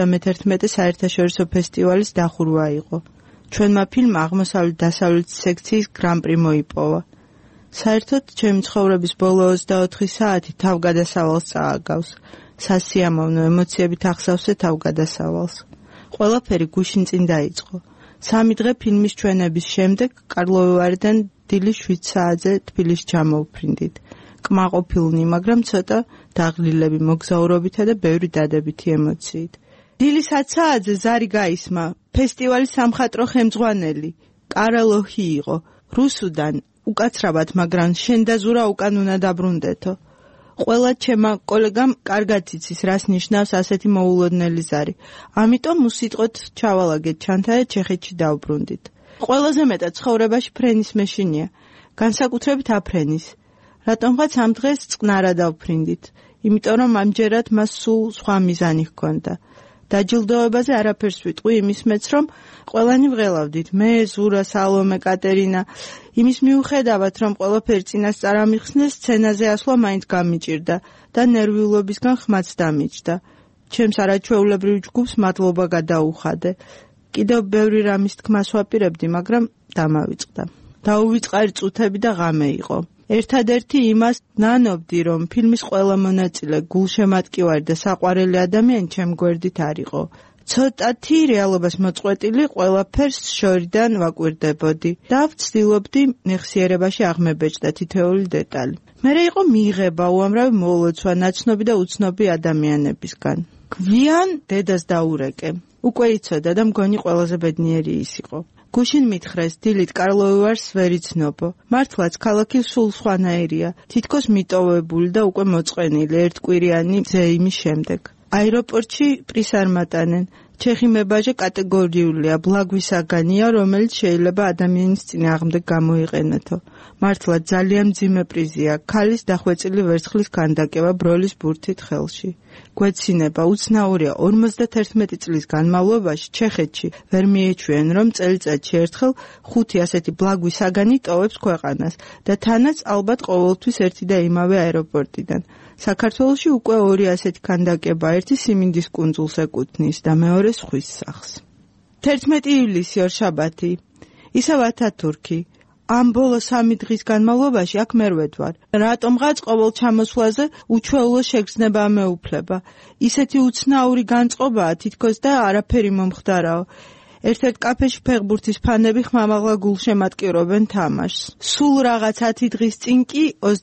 51 საერთაშორისო ფესტივალის დახურვა იყო. ჩვენმა ფილმმა აღმოსავლეთ-დასავლეთ სექციის გრან-პრი მოიპოვა. საერთოდ ჩემი ცხოვრების ბოლო 24 საათი თავგადასავალს წააგავს. სასიამოვნო ემოციებით ახსავსე თავგადასავალს. ყველაფერი გუშინ წინ დაიწყო. 3 დღე ფილმის ჩვენების შემდეგ კარლოვარიდან დილის 7 საათზე თბილისში ჩამოვფრინდით. კმაყოფილნი, მაგრამ ცოტა დაღლილები მოგზაურობითა და ბევრი დადებითი ემოციით. დილის 10 საათზე ზარი გაისმა. ფესტივალის სამხატვრო ხელმძღვანელი კარალოჰი იყო. რუსუდან უკაცრავად, მაგრამ შენ და ზურა უკან უნდა დაბრუნდეთო. ყველა ჩემმა კოლეგამ კარგად იცის, რას ნიშნავს ასეთი მოულოდნელი ზარი. ამიტომ უსიტყვოდ ჩავალაგეთ ჩანთა და ჩეხეთში დავბრუნდით. ყველაზე მეტად ცხოვრებაში ფრენის მეშინია, განსაკუთრებით აფრენის. რატომღაც ამ დღეს წყნარა დავფრინდით, იმიტომ რომ ამჯერად მას სულ სხვა მიზანი ჰქონდა. დაჯილდოებაზე არაფერს ვიტყვი იმის მეც, რომ ყველანი ვღელავდით, მე, ზურა, სალომე, კატერინა. იმის მიუხედავად, რომ ყველაფერი წინასწარ ამიხსნეს, სცენაზე ასვლა მაინც გამიჭირდა და ნერვიულობისგან ხმაც დამიჯდა. ჩემს არაჩვეულებრივ ჯგუფს მადლობა გადაუხადე. კიდევ ბევრი რამის თქმას ვაპირებდი, მაგრამ დამავიწყდა. დაუვიწყარი წუთები და ღამე იყო. ერთადერთი იმას ნანობდი, რომ ფილმის ყველა მონაწილე, გულშემატკივარი და საყვარელი ადამიანი ჩემ გვერდით არ იყო. ცოტათი რეალობას მოწყვეტილი ყველაფერს შორიდან ვაკვირდებოდი და ვცდილობდი მეხსიერებაში აღმებეჭდა თითოეული დეტალი. მერე იყო მიიღება უამრავი მოლოცვა ნაცნობი და უცნობი ადამიანებისგან. გვიან დედას დაურეკე. უკვე იცოდა და მგონი ყველაზე ბედნიერი ის იყო. გუშინ მითხრეს, დილით კარლოვარს ვერ იცნობო. მართლაც ქალაქი სულ სხვანაირია, თითქოს მიტოვებული და უკვე მოწყენილი ერთკვირიანი ზეიმის შემდეგ. აეროპორტში პრის არ მატანენ. ჩეხი მებაჟე კატეგორიულია, ბლაგვისაგანია, რომელიც შეიძლება ადამიანის წინააღმდეგ გამოიყენეთო. მართლაც ძალიან მძიმე პრიზია, ქალის დახვეწილი ვერცხლის ქანდაკება ბროლის ბურთით ხელში. გვეცინება უცნაურია 51 წლის განმავლობაში ჩეხეთში ვერ მიეჩვიან, რომ წელიწადში ერთხელ 5 ასეთი ბლაგვი საგანი ტოვებს ქვეყანას და თანაც ალბათ ყოველთვის ერთი და იმავე აეროპორტიდან. საქართველოში უკვე 2 ასეთი ქანდაკება, ერთი სიმინდის კუნძულს ეკუთვნის და მეორე ზღვის სახლს. 11 ივლისი ორშაბათი. ისევ ათათურქი. ამ ბოლო 3 დღის განმავლობაში აქ მერვედ ვარ. რატომღაც ყოველ ჩამოსვლაზე უჩვეულო შეგრძნება მეუფლება. ისეთი უცნაური განწყობაა თითქოს და არაფერი მომხდარაო. ერთ-ერთ კაფეში ფეხბურთის ფანები ხმამაღლა გულშემატკივრობენ თამაშს. სულ რაღაც 10 დღის წინ კი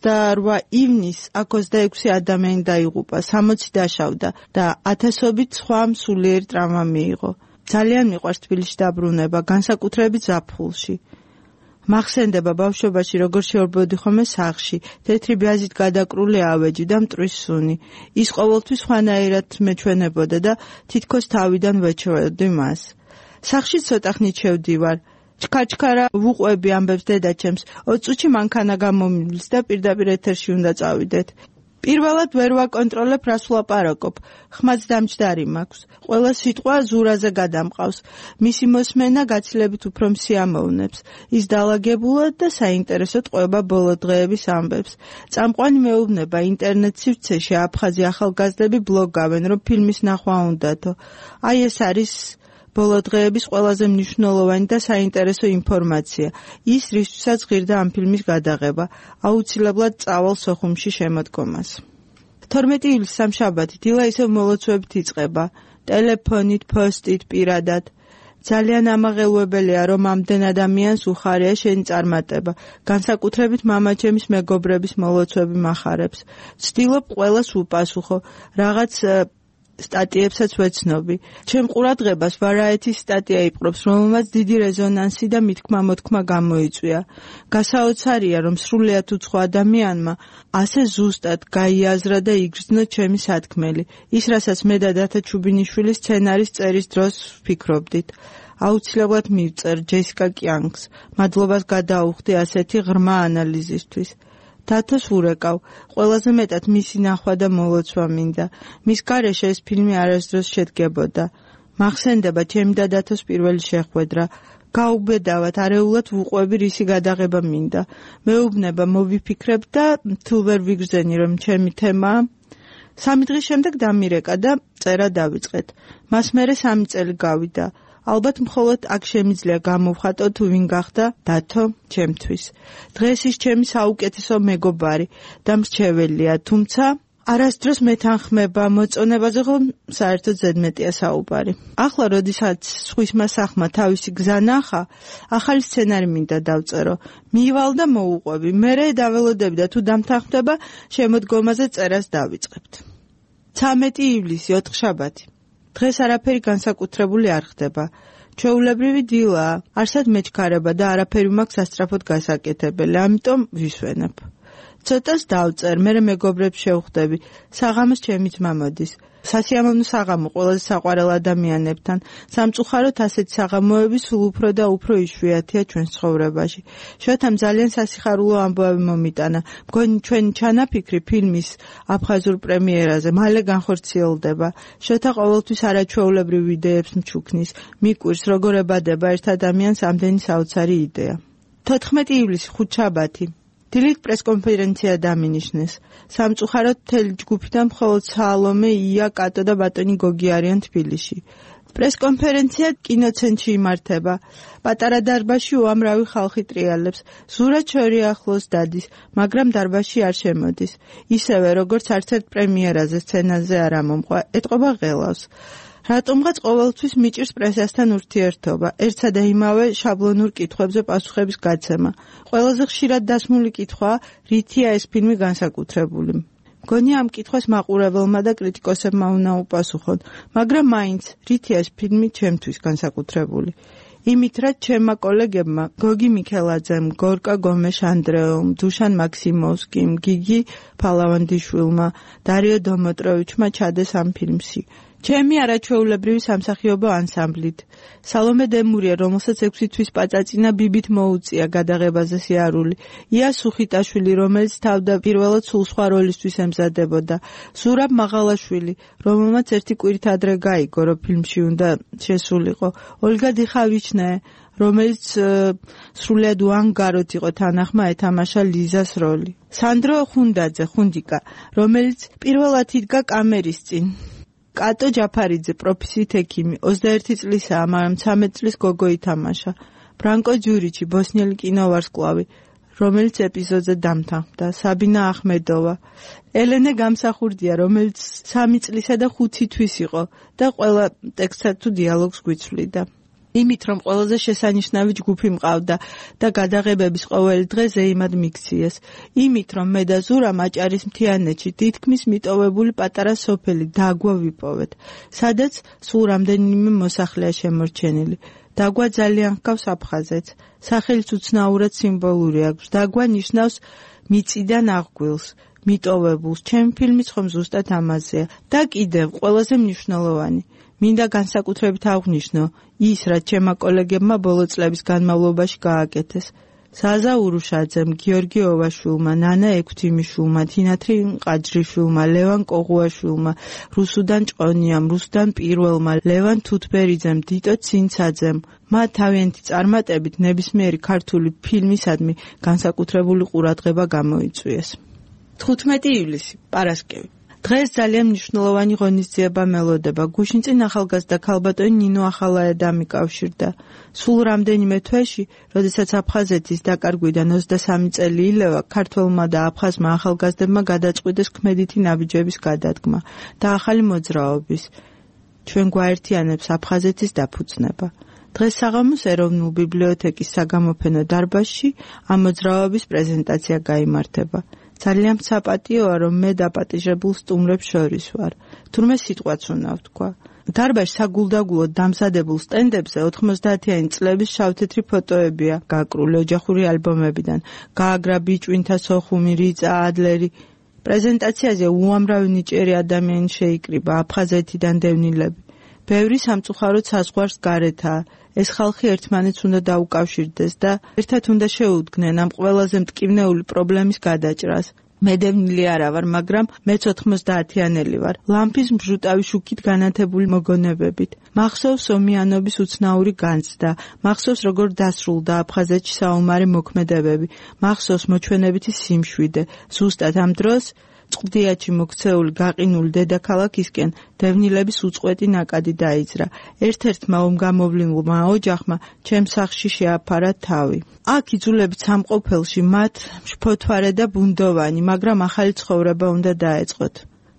28 ივნისს აქ 26 ადამიანი დაიღუპა, 60 დაშავდა და ათასობით სხვა სულიერი ტრავმა მიიღო. ძალიან მიყვარს თბილისში დაბრუნება, განსაკუთრებით ზაფხულში. მახსენდება ბავშვობაში როგორ შევრბოდი ხოლმე სახლში, თეთრი ბიაზით გადაკრული ავეჯი და მტრის სუნი. ის ყოველთვის სხვანაირად მეჩვენებოდა და თითქოს თავიდან ვეჩვევდი მას. სახლში ცოტა ხნით შევდივარ. ჩქარჩქარა ვუყვები ამბებს დედაჩემს. 20 წუთში მანქანა გამომივლის და პირდაპირ ეთერში უნდა წავიდეთ. პირველად ვერ ვაკონტროლებ რას ვლაპარაკობ. ხმაც დამჯდარი მაქვს. ყველა სიტყვა ზურაზე გადამყავს. მისი მოსმენა გაცილებით უფრო მსიამოვნებს. ის დაალაგებულად და საინტერესოდ ყვება ბოლო დღეების ამბებს. წამყვანი მეუბნება ინტერნეტ სივრცეში აფხაზი ახალგაზრდები ბლოგავენ, რომ ფილმის ნახვა უნდათო. აი ეს არის ბოლო დღეების ყველაზე მნიშვნელოვანი და საინტერესო ინფორმაცია. ის რისთვისაც ღირდა ამ ფილმის გადაღება. აუცილებლად წავალ სოხუმში შემოდგომას. 12 ივლისს სამშაბათი დილა ისევ მოლოცვებით იწყება. ტელეფონით, პოსტით, პირადად. ძალიან ამაღელვებელია, რომ ამდენ ადამიანს უხარია შენი წარმატება. განსაკუთრებით მამაჩემის მეგობრების მოლოცვები მახარებს. ვცდილობ ყველას უპასუხო. რაღაც სტატიებსაც ვეცნობი. ჩემ ყურადღებას ვარაეთის სტატია იპყრობს, რომელმაც დიდი რეზონანსი და მithქმა-მოთქმა გამოიწვია. გასაოცარია, რომ სრულიად უცხო ადამიანმა ასე ზუსტად გაიაზრა და იგრძნო ჩემი სათქმელი. ის, რასაც მე და დათო ჩუბინიშვილის სცენარის წერის დროს ვფიქრობდით. აუცილებლად მივწერ ჯესიკა კიანგს. მადლობას გადაუხდი ასეთი ღრმა ანალიზისთვის. დათოს ურეკავ, ყველაზე მეტად მისი ნახვა და მოლოცვა მინდა. მის გარეშე ეს ფილმი არასდროს შედგებოდა. მახსენდება ჩემი და დათოს პირველი შეხვედრა. გაუბედავად, არეულად ვუყვები რისი გადაღება მინდა. მეუბნება მოვიფიქრებ და თუ ვერ ვიგრძენი რომ ჩემი თემაა. 3 დღის შემდეგ დამირეკა და წერა დავიწყეთ. მას მერე 3 წელი გავიდა. ალბათ მხოლოდ აქ შემიძლია გამოვხატო თუ ვინ გახდა დათო ჩემთვის. დღეს ის ჩემი საუკეთესო მეგობარი და მრჩეველია, თუმცა არასდროს მეთანხმება მოწონებაზე, რომ საერთოდ ზედმეტია საუბარი. ახლა, როდესაც სხვისმა სახმა თავისი გზა ნახა, ახალი სცენარი მინდა დავწერო. მივალ და მოუყვები, მერე დაველოდები და თუ დამთანხმდება, შემოდგომაზე წერას დავიწყებთ. 13 ივლისი, ოთხშაბათი. დღეს არაფერი განსაკუთრებული არ ხდება. ჩვეულებრივი დილაა, არსად მეჩქარება და არაფერი მაქვს სასწრაფოდ გასაკეთებელი, ამიტომ ვისვენებ. ცოტას დავწერ, მერე მეგობრებს შევხვდები. საღამოს ჩემი ძმა მოდის. სასიამოვნო საღამო ყველაზე საყვარელ ადამიანებთან. სამწუხაროდ ასეთი საღამოები სულ უფრო და უფრო იშვიათია ჩვენს ცხოვრებაში. შოთამ ძალიან სასიხარულო ამბავი მომიტანა. მგონი ჩვენი ჩანაფიქრი ფილმის აფხაზურ პრემიერაზე მალე განხორციელდება. შოთა ყოველთვის არაჩვეულებრივ იდეებს მჩუქნის. მიკვირს როგორ ებადება ერთ ადამიანს ამდენი საოცარი იდეა. 14 ივლისი, ხუთშაბათი. დილით პრესკონფერენცია დამინიშნეს. სამწუხაროდ მთელი ჯგუფიდან მხოლოდ სალომე, ია, კატო და ბატონი გოგი არიან თბილისში. პრესკონფერენცია კინოცენტრში იმართება. პატარა დარბაზში უამრავი ხალხი ტრიალებს. ზურა ჩორი ახლოს დადის, მაგრამ დარბაზში არ შემოდის. ისევე როგორც არც ერთ პრემიერაზე სცენაზე არ ამომყვა, ეტყობა ღელავს. რატომღაც ყოველთვის მიჭირს პრესასთან ურთიერთობა, ერთსა და იმავე შაბლონურ კითხვებზე პასუხების გაცემა. ყველაზე ხშირად დასმული კითხვაა, რითია ეს ფილმი განსაკუთრებული. მგონია ამ კითხვას მაყურებელმა და კრიტიკოსებმა უნდა უპასუხონ, მაგრამ მაინც რითია ეს ფილმი ჩემთვის განსაკუთრებული. იმით, რაც ჩემმა კოლეგებმა, გოგი მიქელაძემ, გორკა გომეშ-ანდრეუმ, დუშან მაქსიმოვსკიმ, გიგი ფალავანდიშვილმა, დარიო დომოტროვიჩმა ჩადეს ამ ფილმში. ჩემი არაჩვეულებრივი სამსახიობო ანსამბლით. სალომე დემურია, რომელსაც 6 თვის პაწაწინა ბიბით მოუწია გადაღებაზე სიარული. ია სუხიტაშვილი, რომელიც თავდაპირველად სულ სხვა როლისთვის ემზადებოდა. ზურაბ მაღალაშვილი, რომელმაც ერთი კვირით ადრე გაიგო, რომ ფილმში უნდა შესულიყო. ოლგა დიხავიჩნე, რომელიც სრულიად უანგაროდ იყო თანახმა ეთამაშა ლიზას როლი. სანდრო ხუნდაძე, ხუნდიკა, რომელიც პირველად იდგა კამერის წინ. კატო ჯაფარიძე, პროფესიით ექიმი, 21 წლისაა, მაგრამ 13 წლის გოგო ითამაშა. ბრანკო ჯურიჩი, ბოსნიელი კინოვარსკვლავი, რომელიც ეპიზოდზე დამთანხმდა. საბინა ახმედოვა, ელენე გამსახურდია, რომელიც 3 წლისა და 5 თვის იყო და ყველა ტექსტსა თუ დიალოგს გვიცვლიდა. იმით, რომ ყველაზე შესანიშნავი ჯგუფი მყავდა და გადაღებების ყოველი დღე ზეიმად მიქციეს. იმით, რომ მე და ზურა მაჭარის მთიანეთში თითქმის მიტოვებული პატარა სოფელი დაგვა ვიპოვეთ, სადაც სულ რამდენიმე მოსახლეა შემორჩენილი. დაგვა ძალიან ჰგავს აფხაზეთს. სახელიც უცნაურად სიმბოლური აქვს. დაგვა ნიშნავს მიწიდან აღგვილს, მიტოვებულს. ჩემი ფილმიც ხომ ზუსტად ამაზეა. და კიდევ ყველაზე მნიშვნელოვანი, მინდა განსაკუთრებით აღვნიშნო ის, რაც ჩემმა კოლეგებმა ბოლო წლების განმავლობაში გააკეთეს. ზაზა ურუშაძემ, გიორგი ოვაშვილმა, ნანა ექვთიმიშვილმა, თინათრი ყაჯრიშვილმა, ლევან კოღუაშვილმა, რუსუდან ჭყონიამ, რუსუდან პირველმა, ლევან თუთბერიძემ, დიტო ცინცაძემ, მათ თავიანთი წარმატებით ნებისმიერი ქართული ფილმისადმი განსაკუთრებული ყურადღება გამოიწვიეს. 15 ივლისი, პარასკევი. დღეს ძალიან მნიშვნელოვანი ღონისძიება მელოდება. გუშინწინ ახალგაზრდა ქალბატონი ნინო ახალაია დამიკავშირდა. სულ რამდენიმე თვეში, როდესაც აფხაზეთის დაკარგვიდან 23 წელი ილევა, ქართველმა და აფხაზმა ახალგაზრდებმა გადაწყვიტეს ქმედითი ნაბიჯების გადადგმა და ახალი მოძრაობის. ჩვენ გვაერთიანებს აფხაზეთის დაფუძნება. დღეს საღამოს ეროვნულ ბიბლიოთეკის საგამოფენო დარბაზში ამ მოძრაობის პრეზენტაცია გაიმართება. ძალიან საპატიოა, რომ მე დაპატიჟებულ სტუმრებს შორის ვარ. თურმე სიტყვაც უნდა ვთქვა. დარბაზში საგულდაგულოდ დამზადებულ სტენდებზე 90-იანი წლების შავთეთრი ფოტოებია გაკრული ოჯახური ალბომებიდან. გააგრა ბიჭვინთა სოხუმი, რიწა ადლერი. პრეზენტაციაზე უამრავი ნიჭიერი ადამიანი შეიკრიბა, აფხაზეთიდან დევნილები. ბევრი სამწუხაროდ საზღვარს გარეთაა. ეს ხალხი ერთმანეთს უნდა დაუკავშირდეს და ერთად უნდა შეუდგნენ ამ ყველაზე მტკივნეული პრობლემის გადაჭრას. მე დევნილი არა ვარ, მაგრამ მეც 90-იანელი ვარ. ლამპის მჟუტავი შუქით განათებული მოგონებებით. მახსოვს ომიანობის უცნაური განცდა. მახსოვს როგორ დასრულდა აფხაზეთში საომარი მოქმედებები. მახსოვს მოჩვენებითი სიმშვიდე. ზუსტად ამ დროს წყდიაჩი მოქცეული გაყინული დედაქალაქისკენ დევნილების უწყვეტი ნაკადი დაიძრა. ერთ-ერთმა ომგამოვლილმა ოჯახმა ჩემს სახლში შეაფარა თავი. აქ იძულებით სამყოფელში მათ შფოთვარე და ბუნდოვანი, მაგრამ ახალი ცხოვრება უნდა დაეწყოთ.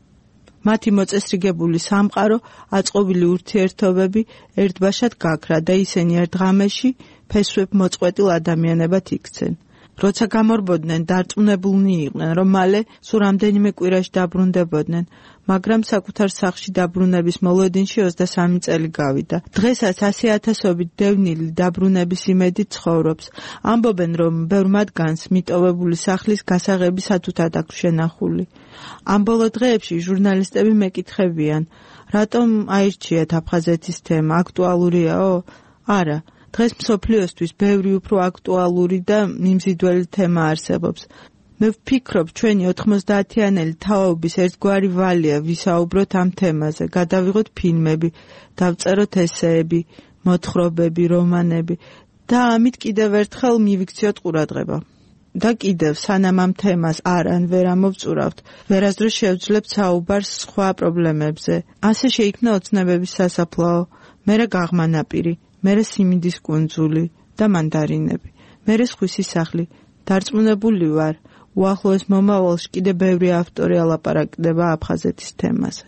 მათი მოწესრიგებული სამყარო, აწყობილი ურთიერთობები ერთბაშად გაქრა და ისინი ერთ ღამეში ფესვებ მოწყვეტილ ადამიანებად იქცენ. როცა გამორბოდნენ, დარწმუნებულნი იყვნენ, რომ მალე სულ რამდენიმე კვირაში დაბრუნდებოდნენ, მაგრამ საკუთარ სახლში დაბრუნების მოლოდინში 23 წელი გავიდა. დღესაც 100,000-ობით დევნილი დაბრუნების იმედით ცხოვრობს. ამბობენ, რომ ბევრ მათგანს მიტოვებული სახლის გასაღები სათუთად აქვს შენახული. ამ ბოლო დღეებში ჟურნალისტები მეკითხებიან, რატომ აირჩიეთ აფხაზეთის თემა, აქტუალურიაო? არა. დღეს მსოფლიოსთვის ბევრი უფრო აქტუალური და მიმზიდველი თემა არსებობს. მე ვფიქრობ, ჩვენი 90-იანელი თაობის ერთგვარი ვალია ვისაუბროთ ამ თემაზე, გადავიღოთ ფილმები, დავწეროთ ესეები, მოთხრობები, რომანები და ამით კიდევ ერთხელ მივიქციოთ ყურადღება. და კიდევ სანამ ამ თემას არ ვერ ამოვწურავთ, ვერასდროს შევძლებთ საუბარს სხვა პრობლემებზე. ასე შეიქმნა ოცნებების სასაფლაო, მერე გაღმანაპირი, მერე სიმინდის კუნძული და მანდარინები, მერე სხვისი სახლი. დარწმუნებული ვარ, უახლოეს მომავალში კიდევ ბევრი ავტორი ალაპარაკდება აფხაზეთის თემაზე.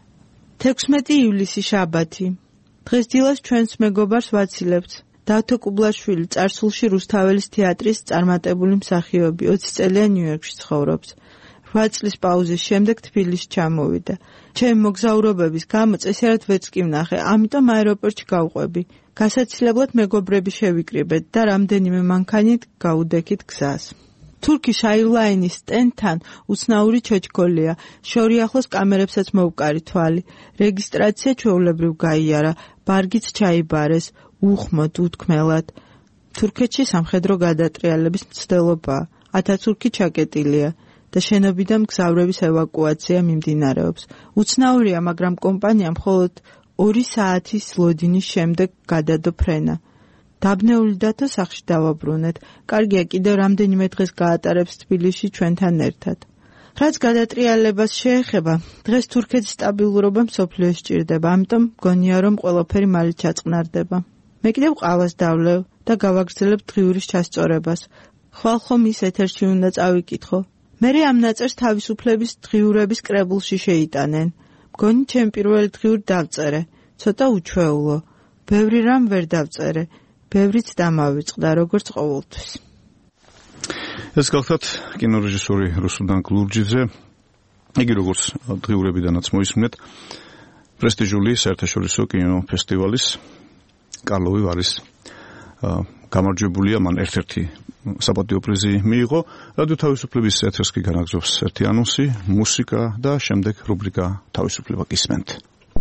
16 ივლისი შაბათი. დღეს დილას ჩვენს მეგობარს ვაცილებთ. დავთო კუბლაშვილი წარსულში რუსთაველის თეატრის წარმატებული მსახიობი, 20 წელია ნიუ-იორკში ცხოვრობს. 8 წლის პაუზის შემდეგ თბილისში ჩამოვიდა. ჩემი მოგზაურობების გამო წესიარად ვერც კი ვნახე, ამიტომ აეროპორტში გავყვები. გასაცილებლად მეგობრები შევიკრიბეთ და რამდენიმე მანქანით გაუდექით გზას. Turkish Airlines სტენდთან უცნაური ჩოჩქოლია. შორი ახლოს კამერებსაც მოვკარი თვალი. რეგისტრაცია ჩვეულებრივ გაიარა, ბარგიც ჩაიბარეს, უხმოდ უთქმელად. თურქეთში სამხედრო გადატრიალების მცდელობაა. ათათურქი ჩაკეტილია და შენობიდან მგზავრების ევაკუაცია მიმდინარეობს. უცნაურია, მაგრამ კომპანიამ მხოლოდ 2 საათის ლოდინის შემდეგ გადადო ფრენა. დაბნეული დათო სახში დავაბრუნეთ. კარგია, კიდევ რამდენიმე დღეს გაატარებს თბილისში ჩვენთან ერთად. რაც გადატრიალებას შეეხება, დღეს თურქეთის სტაბილურობა მსოფლიოში ჭირდება, ამიტომ მგონია, რომ ყველაფერი მალე ჩაწყნარდება. მე კიდევ ყავას დავლევ და გავაგრძელებ დღიურის ჩასწორებას. ხვალ ხომ ის ეთერში უნდა წავიკითხო. მერე ამ ნაწერს თავისუფლების დღიურების კრებულში შეიტანენ. მგონი ჩემ პირველი დღიური დავწერე, ცოტა უჩვეულო. ბევრი რამ ვერ დავწერე. ბევრიც დამავიწყდა, როგორც ყოველთვის. ეს გახლავთ კინორეჟისორი რუსუდან გლურჯიძე. იგი როგორც დღიურებიდანაც მოისმინეთ, პრესტიჟული საერთაშორისო კინოფესტივალის კარლოვი ვარის გამარჯვებულია, მან ერთ-ერთი საპატიო პრიზი მიიღო. რადიო თავისუფლების ეთერს კი განაგზობს ერთი ანონსი, მუსიკა და შემდეგ რუბრიკა თავისუფლება გისმენთ.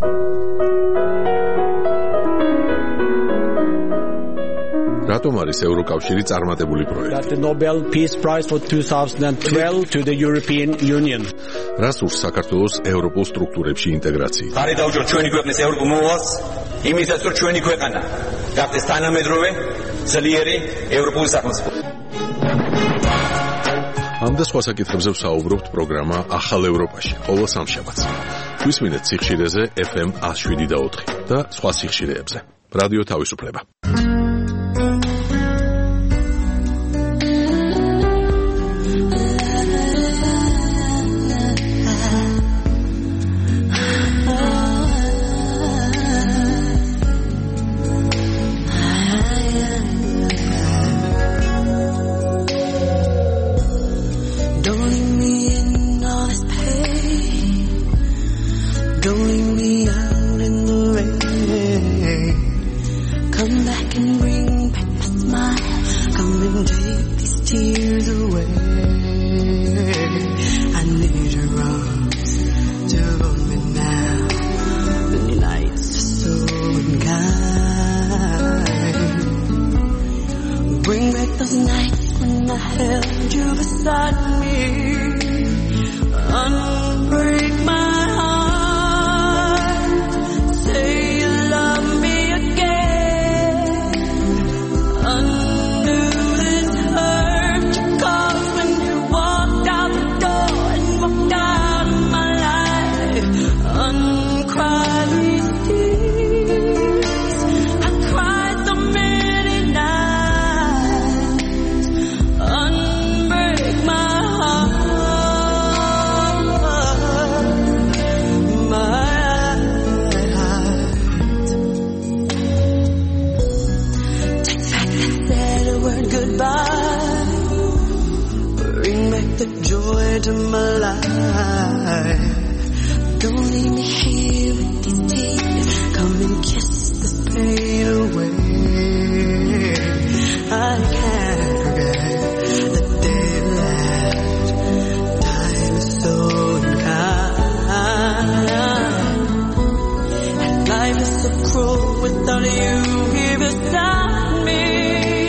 რატომ არის ევროკავშირი წარმატებული პროექტი? The Nobel Peace Prize for 2012 to the European Union. რას ურს საქართველოს ევროპულ სტრუქტურებში ინტეგრაცია? ხარი დაუჭირ ჩვენი ქვეყნის ევროპულ მოვალს, იმისაც რომ ჩვენი ქვეყანა გახდეს თანამედროვე, ძლიერი ევროპული სახელმწიფო. ამ და სხვა საკითხებზე ვსაუბრობთ პროგრამა ახალ ევროპაში, ყოველ სამშაბათს. გვისმინეთ სიხშირეზე FM 107.4 და სხვა სიხშირეებზე. რადიო თავისუფლება.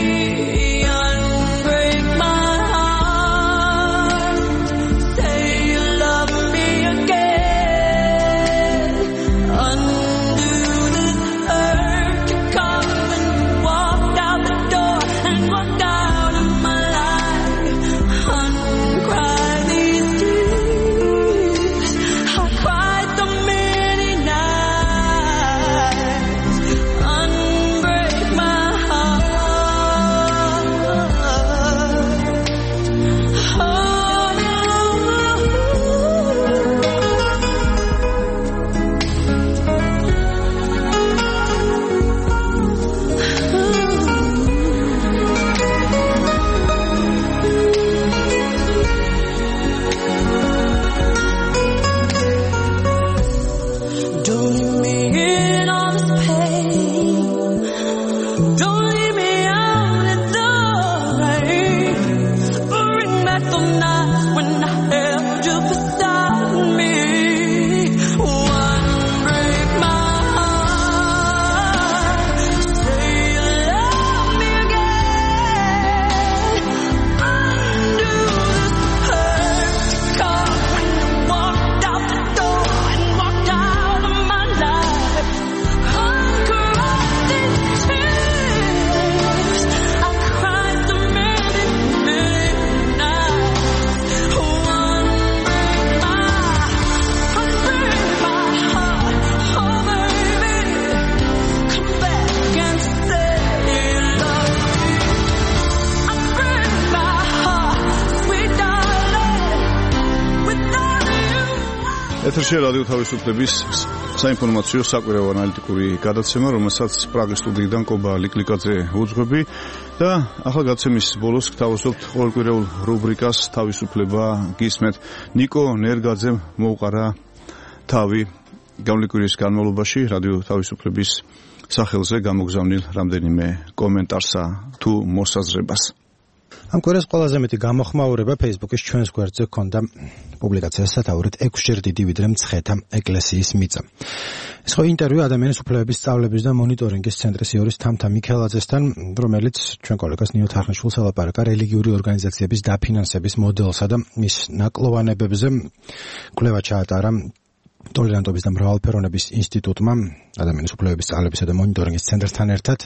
Say Don't leave me out in the rain. Bring back the nights when I held you beside me. One break my heart. Say you love me again. Undo this hurt cause when you walked out the door and walked out of my life. Uncross these tears I cried the many, many nights. One break my heart. Oh baby, come back and say you love me. Unbreak my heart, sweet darling, without you. ეთერში რადიო თავისუფლების საინფორმაციო საკვირაო ანალიტიკური გადაცემა, რომელსაც პრაღის სტუდიიდან კობა ლიკლიკაძე უძღვები და ახლა გადაცემის ბოლოს გთავაზობთ ყოველკვირეულ რუბრიკას თავისუფლება გისმენთ. ნიკო ნერგაძემ მოუყარა თავი გამლიკურის განმავლობაში რადიო თავისუფლების სახელზე გამოგზავნილ რამდენიმე კომენტარსა თუ მოსაზრებას. ამ კვირას ყველაზე მეტი გამოხმაურება Facebook-ის ჩვენს გვერდზე ჰქონდა პუბლიკაციას სათაურით 6-ჯერ დიდი ვიდრე მცხეთა ეკლესიის მიწა. ეს ხო ინტერვიუ ადამიანის უფლებების სწავლების და მონიტორინგის ცენტრის იურის თამთა მიქელაძესთან, რომელიც ჩვენ კოლეგას ნინო თარხნიშვილს ელაპარაკა რელიგიური ორგანიზაციების დაფინანსების მოდელსა და მის ნაკლოვანებებზე. კვლევა ჩაატარა ტოლერანტობის და მრავალფეროვნების ინსტიტუტმა ადამიანის უფლებების სწავლებისა და მონიტორინგის ცენტრთან ერთად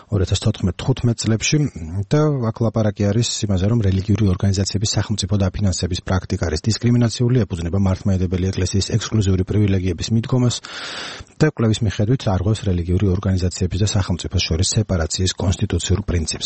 2014-15 წლებში და აქ ლაპარაკი არის იმაზე, რომ რელიგიური ორგანიზაციების სახელმწიფო დაფინანსების პრაქტიკა არის დისკრიმინაციული, ეფუძნება მართლმადიდებელი ეკლესიის ექსკლუზიური პრივილეგიების მიდგომას და კვლევის მიხედვით არღვევს რელიგიური ორგანიზაციების და სახელმწიფოს შორის სეპარაციის კონსტიტუციურ პრინციპს.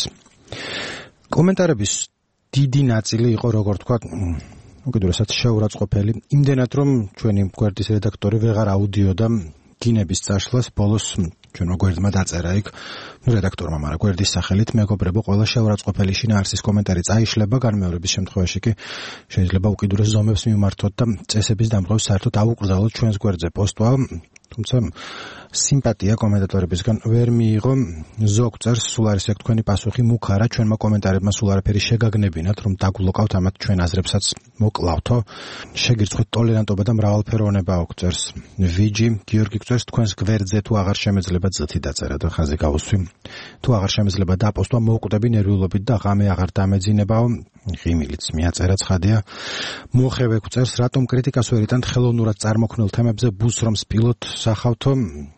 კომენტარების დიდი ნაწილი იყო, როგორ თქვა, უკიდურესად შეურაცხყოფელი, იმდენად რომ ჩვენი გვერდის რედაქტორი ვეღარ აუდიოდა გინების წაშლას, ბოლოს ჩვენმა გვერდმა დაწერა იქ რედაქტორმა, მაგრამ გვერდის სახელით მეგობრებო, ყველა შეურაცხყოფელი შინაარსის კომენტარი წაიშლება, განმეორების შემთხვევაში კი შეიძლება უკიდურეს ზომებს მიმართოთ და წესების დამღებს საერთოდ აუკრძალოთ ჩვენს გვერდზე პოსტვა, თუმცა სიმპათია კომენტატორებისგან ვერ მიიღო. ზოგ წერს, სულ არის ეგ თქვენი პასუხი მუქარა, ჩვენმა კომენტარებმა სულ არაფერი შეგაგნებინათ, რომ დაგვლოკავთ ამათ ჩვენ აზრებსაც მოკლავთო. შეგირცხვით ტოლერანტობა და მრავალფეროვნება აქვს, წერს ვიჯი. გიორგი წერს, თქვენს გვერდზე თუ აღარ შემეძლება წითი დაწერა და ხაზი გავუსვი. თუ აღარ შემეძლება დაპოსტვა, მოვკვდები ნერვიულობით და ღამე აღარ დამეძინებაო. ღიმილიც მიაწერა ცხადია. მოხევე წერს, რატომ კრიტიკას ვერ იტანთ ხელოვნურად წარმოქმნილ თემებზე ბუსრომს პილოტ სახავთო.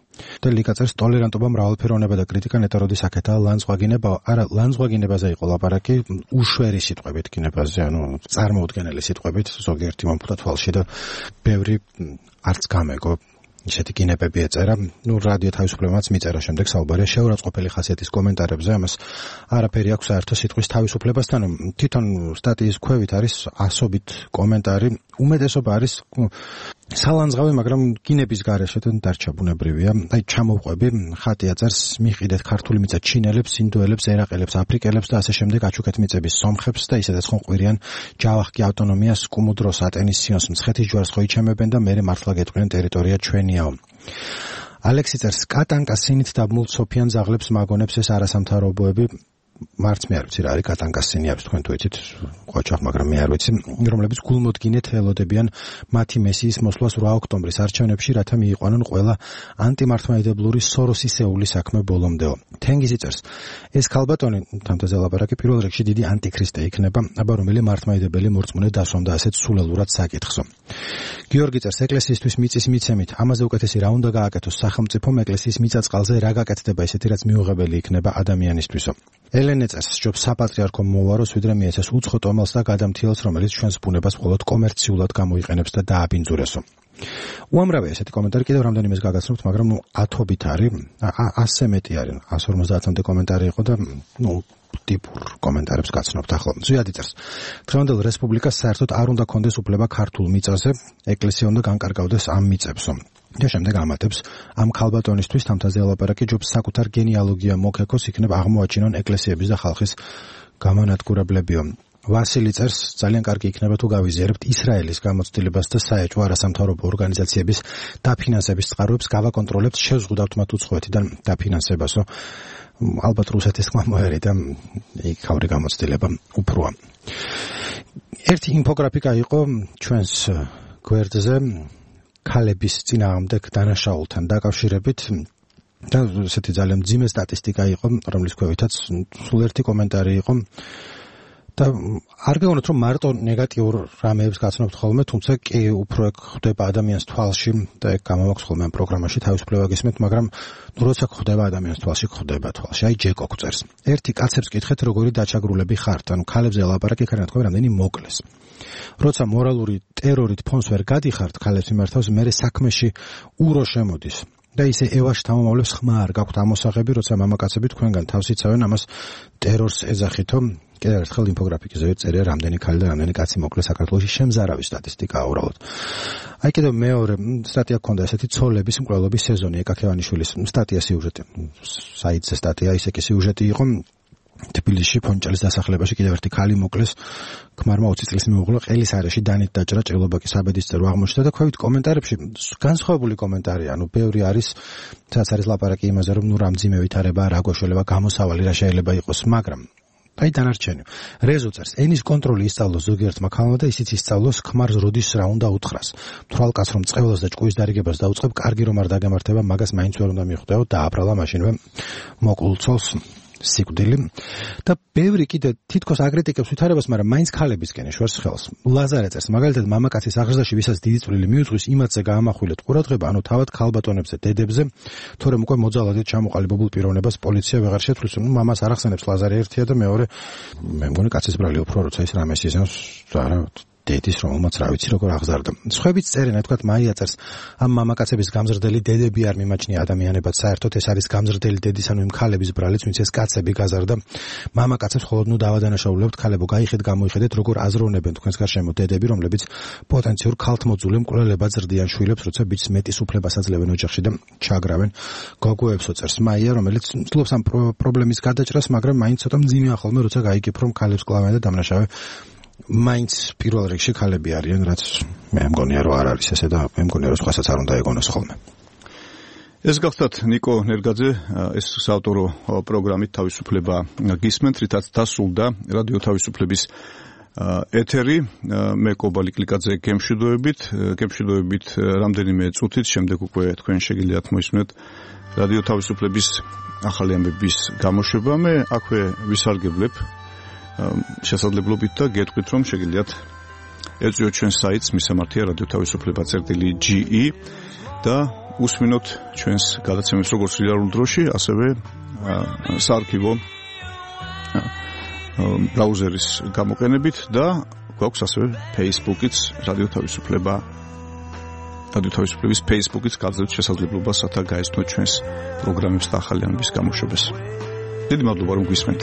და ლიკა წერს, ტოლერანტობა, მრავალფეროვნება და კრიტიკა ნეტაროდის აქეთაა ლანძღვაგინება. არა, ლანძღვაგინებაზე იყო ლაპარაკი, უშვერი სიტყვებით გინებაზე, ანუ წარმოუდგენელი სიტყვებით, ზოგიერთი მომფუთა თვალში და ბევრი არც გამეგო ისეთი გინებები ეწერა. რადიო თავისუფლებამაც მიწერა შემდეგ საუბარია შეურაცხყოფელი ხასიათის კომენტარებზე, ამას არაფერი აქვს საერთო სიტყვის თავისუფლებასთან. თვითონ სტატიის ქვევით არის ასობით კომენტარი, უმეტესობა არის სალანძღავი, მაგრამ გინების გარეშე დარჩა ბუნებრივია. აი ჩამოვყვები, ხატია წერს, მიყიდეთ ქართული მიწა ჩინელებს, ინდოელებს, ერაყელებს, აფრიკელებს და ასე შემდეგ აჩუქეთ მიწების სომხებს და ისედაც ხომ ყვირიან ჯავახკი ავტონომიას, კუმუდროს, ატენის სიონს, მცხეთის ჯვარს ხო იჩემებენ და მერე მართლა გეტყვიან ტერიტორია ჩვენიაო. ალექსი წერს, კატანკა სინით დაბმულ სოფიან ზაღლებს მაგონებს ეს არასამთავრობოები. მარც მე არ ვიცი რა არის კატანკას სინი, არის თქვენ თუ იცით, ყოჩახ, მაგრამ მე არ ვიცი, რომლებიც გულმოდგინედ ელოდებიან მათი მესიის მოსვლას 8 ოქტომბრის არჩევნებში, რათა მიიყვანონ ყველა ანტიმართლმადიდებლური სოროსისეული საქმე ბოლომდეო. თენგიზი წერს, ეს ქალბატონი თამთაზე ლაპარაკი პირველ რიგში დიდი ანტიქრისტე იქნება, აბა რომელი მართლმადიდებელი მორწმუნე დასვამდა ასეთ სულელურად საკითხსო. გიორგი წერს, ეკლესიისთვის მიწის მიცემით, ამაზე უკეთესი რა უნდა გააკეთოს სახელმწიფომ, ეკლესიის მიწა-წყალზე რა გაკეთდება ისეთი, რაც მიუღებელი იქნება ადამიანისთვისო. ელენე წერს, სჯობს საპატრიარქომ მოვაროს, ვიდრე მიეცეს უცხო ტომელს და გადამთილოს, რომელიც ჩვენს ბუნებას მხოლოდ კომერციულად გამოიყენებს და დააბინძურესო. უამრავია ესეთი კომენტარი, კიდევ რამდენიმეს გაგაცნობთ, მაგრამ ათობით არის, 100 მეტი არის, 150-მდე კომენტარი იყო და ტიპურ კომენტარებს გაცნობთ ახლა. ზვიადი წერს, დღევანდელ რესპუბლიკას საერთოდ არ უნდა კონდეს უფლება ქართულ მიწაზე, ეკლესია უნდა განკარგავდეს ამ მიწებსო. და შემდეგ ამატებს, ამ ქალბატონისთვის თამთაზე ლაპარაკი ჯობს საკუთარ გენეალოგია მოქეკოს, იქნებ აღმოაჩინონ ეკლესიების და ხალხის გამანადგურებლებიო. ვასილი წერს, ძალიან კარგი იქნება თუ გავიზიარებთ ისრაელის გამოცდილებას და საეჭვო არასამთავრობო ორგანიზაციების დაფინანსების წყაროებს გავაკონტროლებთ, შევზღუდავთ მათ უცხოეთიდან დაფინანსებასო. ალბათ რუსეთის ხმა მოერი და იქაური გამოცდილება უფროა. ერთი ინფოგრაფიკა იყო ჩვენს გვერდზე ქალების წინააღმდეგ დანაშაულთან დაკავშირებით და ესეთი ძალიან მძიმე სტატისტიკა იყო, რომლის ქვევითაც სულ ერთი კომენტარი იყო და არ გეუბნოთ რომ მარტო ნეგატიურ რამეებს გაცნობთ ხოლმე, თუმცა კი უფრო ეგ ხდება ადამიანის თვალში და ეგ გამომაქვს ხოლმე ამ პროგრამაში თავისუფლება გისმენთ, მაგრამ როცა ხდება ადამიანის თვალში, ხდება თვალში. აი ჯეკო გწერს. ერთი კაცებს კითხეთ, როგორი დაჩაგრულები ხართ, ანუ ქალებზე ელაპარაკი ხარ თქვენ რამდენი მოკლეს. როცა მორალური ტერორით ფონს ვერ გადიხართ ქალებს მიმართავს, მერე საქმეში ურო შემოდის. და ისე ევაში თამამავლებს ხმა არ გაქვთ ამოსაღები, როცა მამაკაცები თქვენგან თავს იცავენ, ამას ტერორს ეძახითო. კიდევ ერთხელ ინფოგრაფიკაზე წერია რამდენი ქალი და რამდენი კაცი მოკლეს საქართველოში, შემზარავი სტატისტიკაა უბრალოდ. აი კიდევ მეორე სტატია გქონდა ესეთი ცოლების მკვლელობის სეზონი, ეკაქევანიშვილის სტატია სიუჟეტი. საიტზე სტატია, ისე კი სიუჟეტი იყო. თბილისში ფონჭალის დასახლებაში კიდევ ერთი ქალი მოკლეს, ქმარმა 20 წლის მეუღლე ყელის არეში დანით დაჭრა, ჭრილობა კი საბედისწერო აღმოჩნდა და ქვევით კომენტარებში განსხვავებული კომენტარია, ანუ ბევრი არის, სადაც არის ლაპარაკი იმაზე, რომ ნუ რა მძიმე ვითარება, რა გვაშველება, გამოსავალი რა შეიძლება იყოს, მაგრამ აი დანარჩენი. რეზო წერს, ენის კონტროლი ისწავლოს ზოგიერთმა ქალმა და ისიც ისწავლოს ქმარს როდის რა უნდა უთხრას. თვალკაც რომ წყევლას და ჭკუის დარიგებას დაუწყებ, კარგი რომ არ დაგემართება, მაგას მაინც ვერ უნდა მიხვდეო, დააბრალა მაშინვე მოკლ ცოლს სიკვდილი და ბევრი კიდე თითქოს აგრეტიკებს ვითარებას, მაგრამ მაინც ქალებისკენ ეშვერს ხელს. ლაზარე წერს, მაგალითად მამაკაცის აღზრდაში ვისაც დიდი წვლილი მიუძღვის, იმათზე გაამახვილეთ ყურადღება, ანუ თავად ქალბატონებზე, დედებზე, თორემ უკვე მოძალადეთ ჩამოყალიბებულ პიროვნებას პოლიცია ვეღარ შეცვლის. მამას არ ახსენებს ლაზარე ერთია და მეორე, მე მგონი კაცის ბრალი უფრო, როცა ის რამეს ისენს არა დედის რომელმაც რა ვიცი როგორ აღზარდა. სხვაებიც წერენ, თქვათ მაია წერს, ამ მამაკაცების გამზრდელი დედები არ მიმაჩნია ადამიანებად, საერთოდ ეს არის გამზრდელი დედის, ანუ იმ ქალების ბრალიც, ვინც ეს კაცები გაზარდა. მამაკაცებს მხოლოდ ნუ დავადანაშაულებთ, ქალებო, გაიხეთ, გამოიხედეთ, როგორ აზროვნებენ თქვენს გარშემო დედები, რომლებიც პოტენციურ ქალთმოძული მკვლელებად ზრდიან შვილებს, როცა ბიჭს მეტის უფლებას აძლევენ ოჯახში და ჩაგრავენ. გოგოებსო წერს მაია, რომელიც ცდილობს ამ პრობლემის გადაჭრას, მაგრამ მაინც ცოტა მძიმეა ხოლმე, როცა გაიგებ, რომ ქალებს კლავენ და დამნაშავე მაინც პირველ რიგში ქალები არიან, რაც მე მგონია რომ არ არის ესე და მე მგონია რომ სხვასაც არ უნდა ეგონოს ხოლმე. ეს გახდათ ნიკო ნერგაძე, ეს საავტორო პროგრამით თავისუფლება გისმენთ, რითაც დასრულდა რადიო თავისუფლების ეთერი. მე კობალი კლიკაძე გემშვიდობებით რამდენიმე წუთით შემდეგ უკვე თქვენ შეგიძლიათ მოისმინოთ რადიო თავისუფლების ახალი ამბების გამოშვება. მე აქვე ვისარგებლებ შესაძლებლობით და გეტყვით რომ შეგიძლიათ ეწვიოთ ჩვენს საიტს მისამართია რადიო თავისუფლება.ge და უსმინოთ ჩვენს გადაცემებს როგორც რეალურ დროში, ასევე საარქივო ბრაუზერის გამოყენებით და გვაქვს ასევე Facebook-იც რადიო თავისუფლების Facebook-იც გაძლევთ შესაძლებლობას რათა გაეცნოთ ჩვენს პროგრამებს და ახალი ამბების გამოშვებას. დიდი მადლობა რომ გვისმენთ.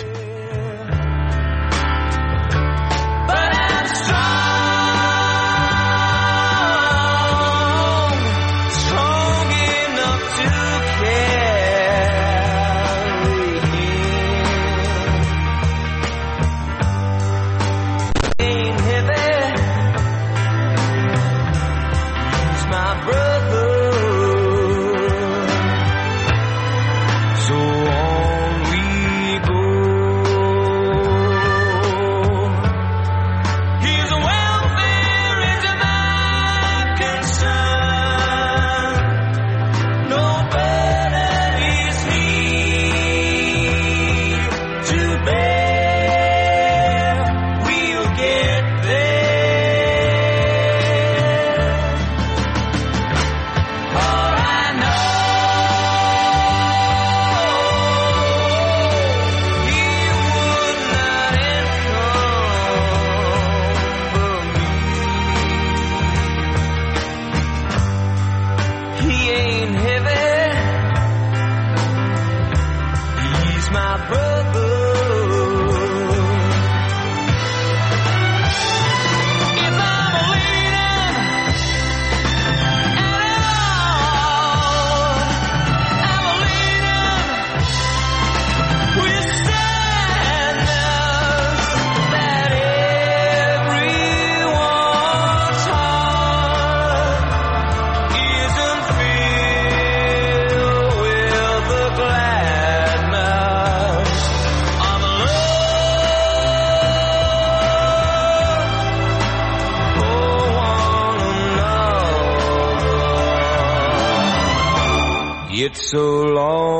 so long.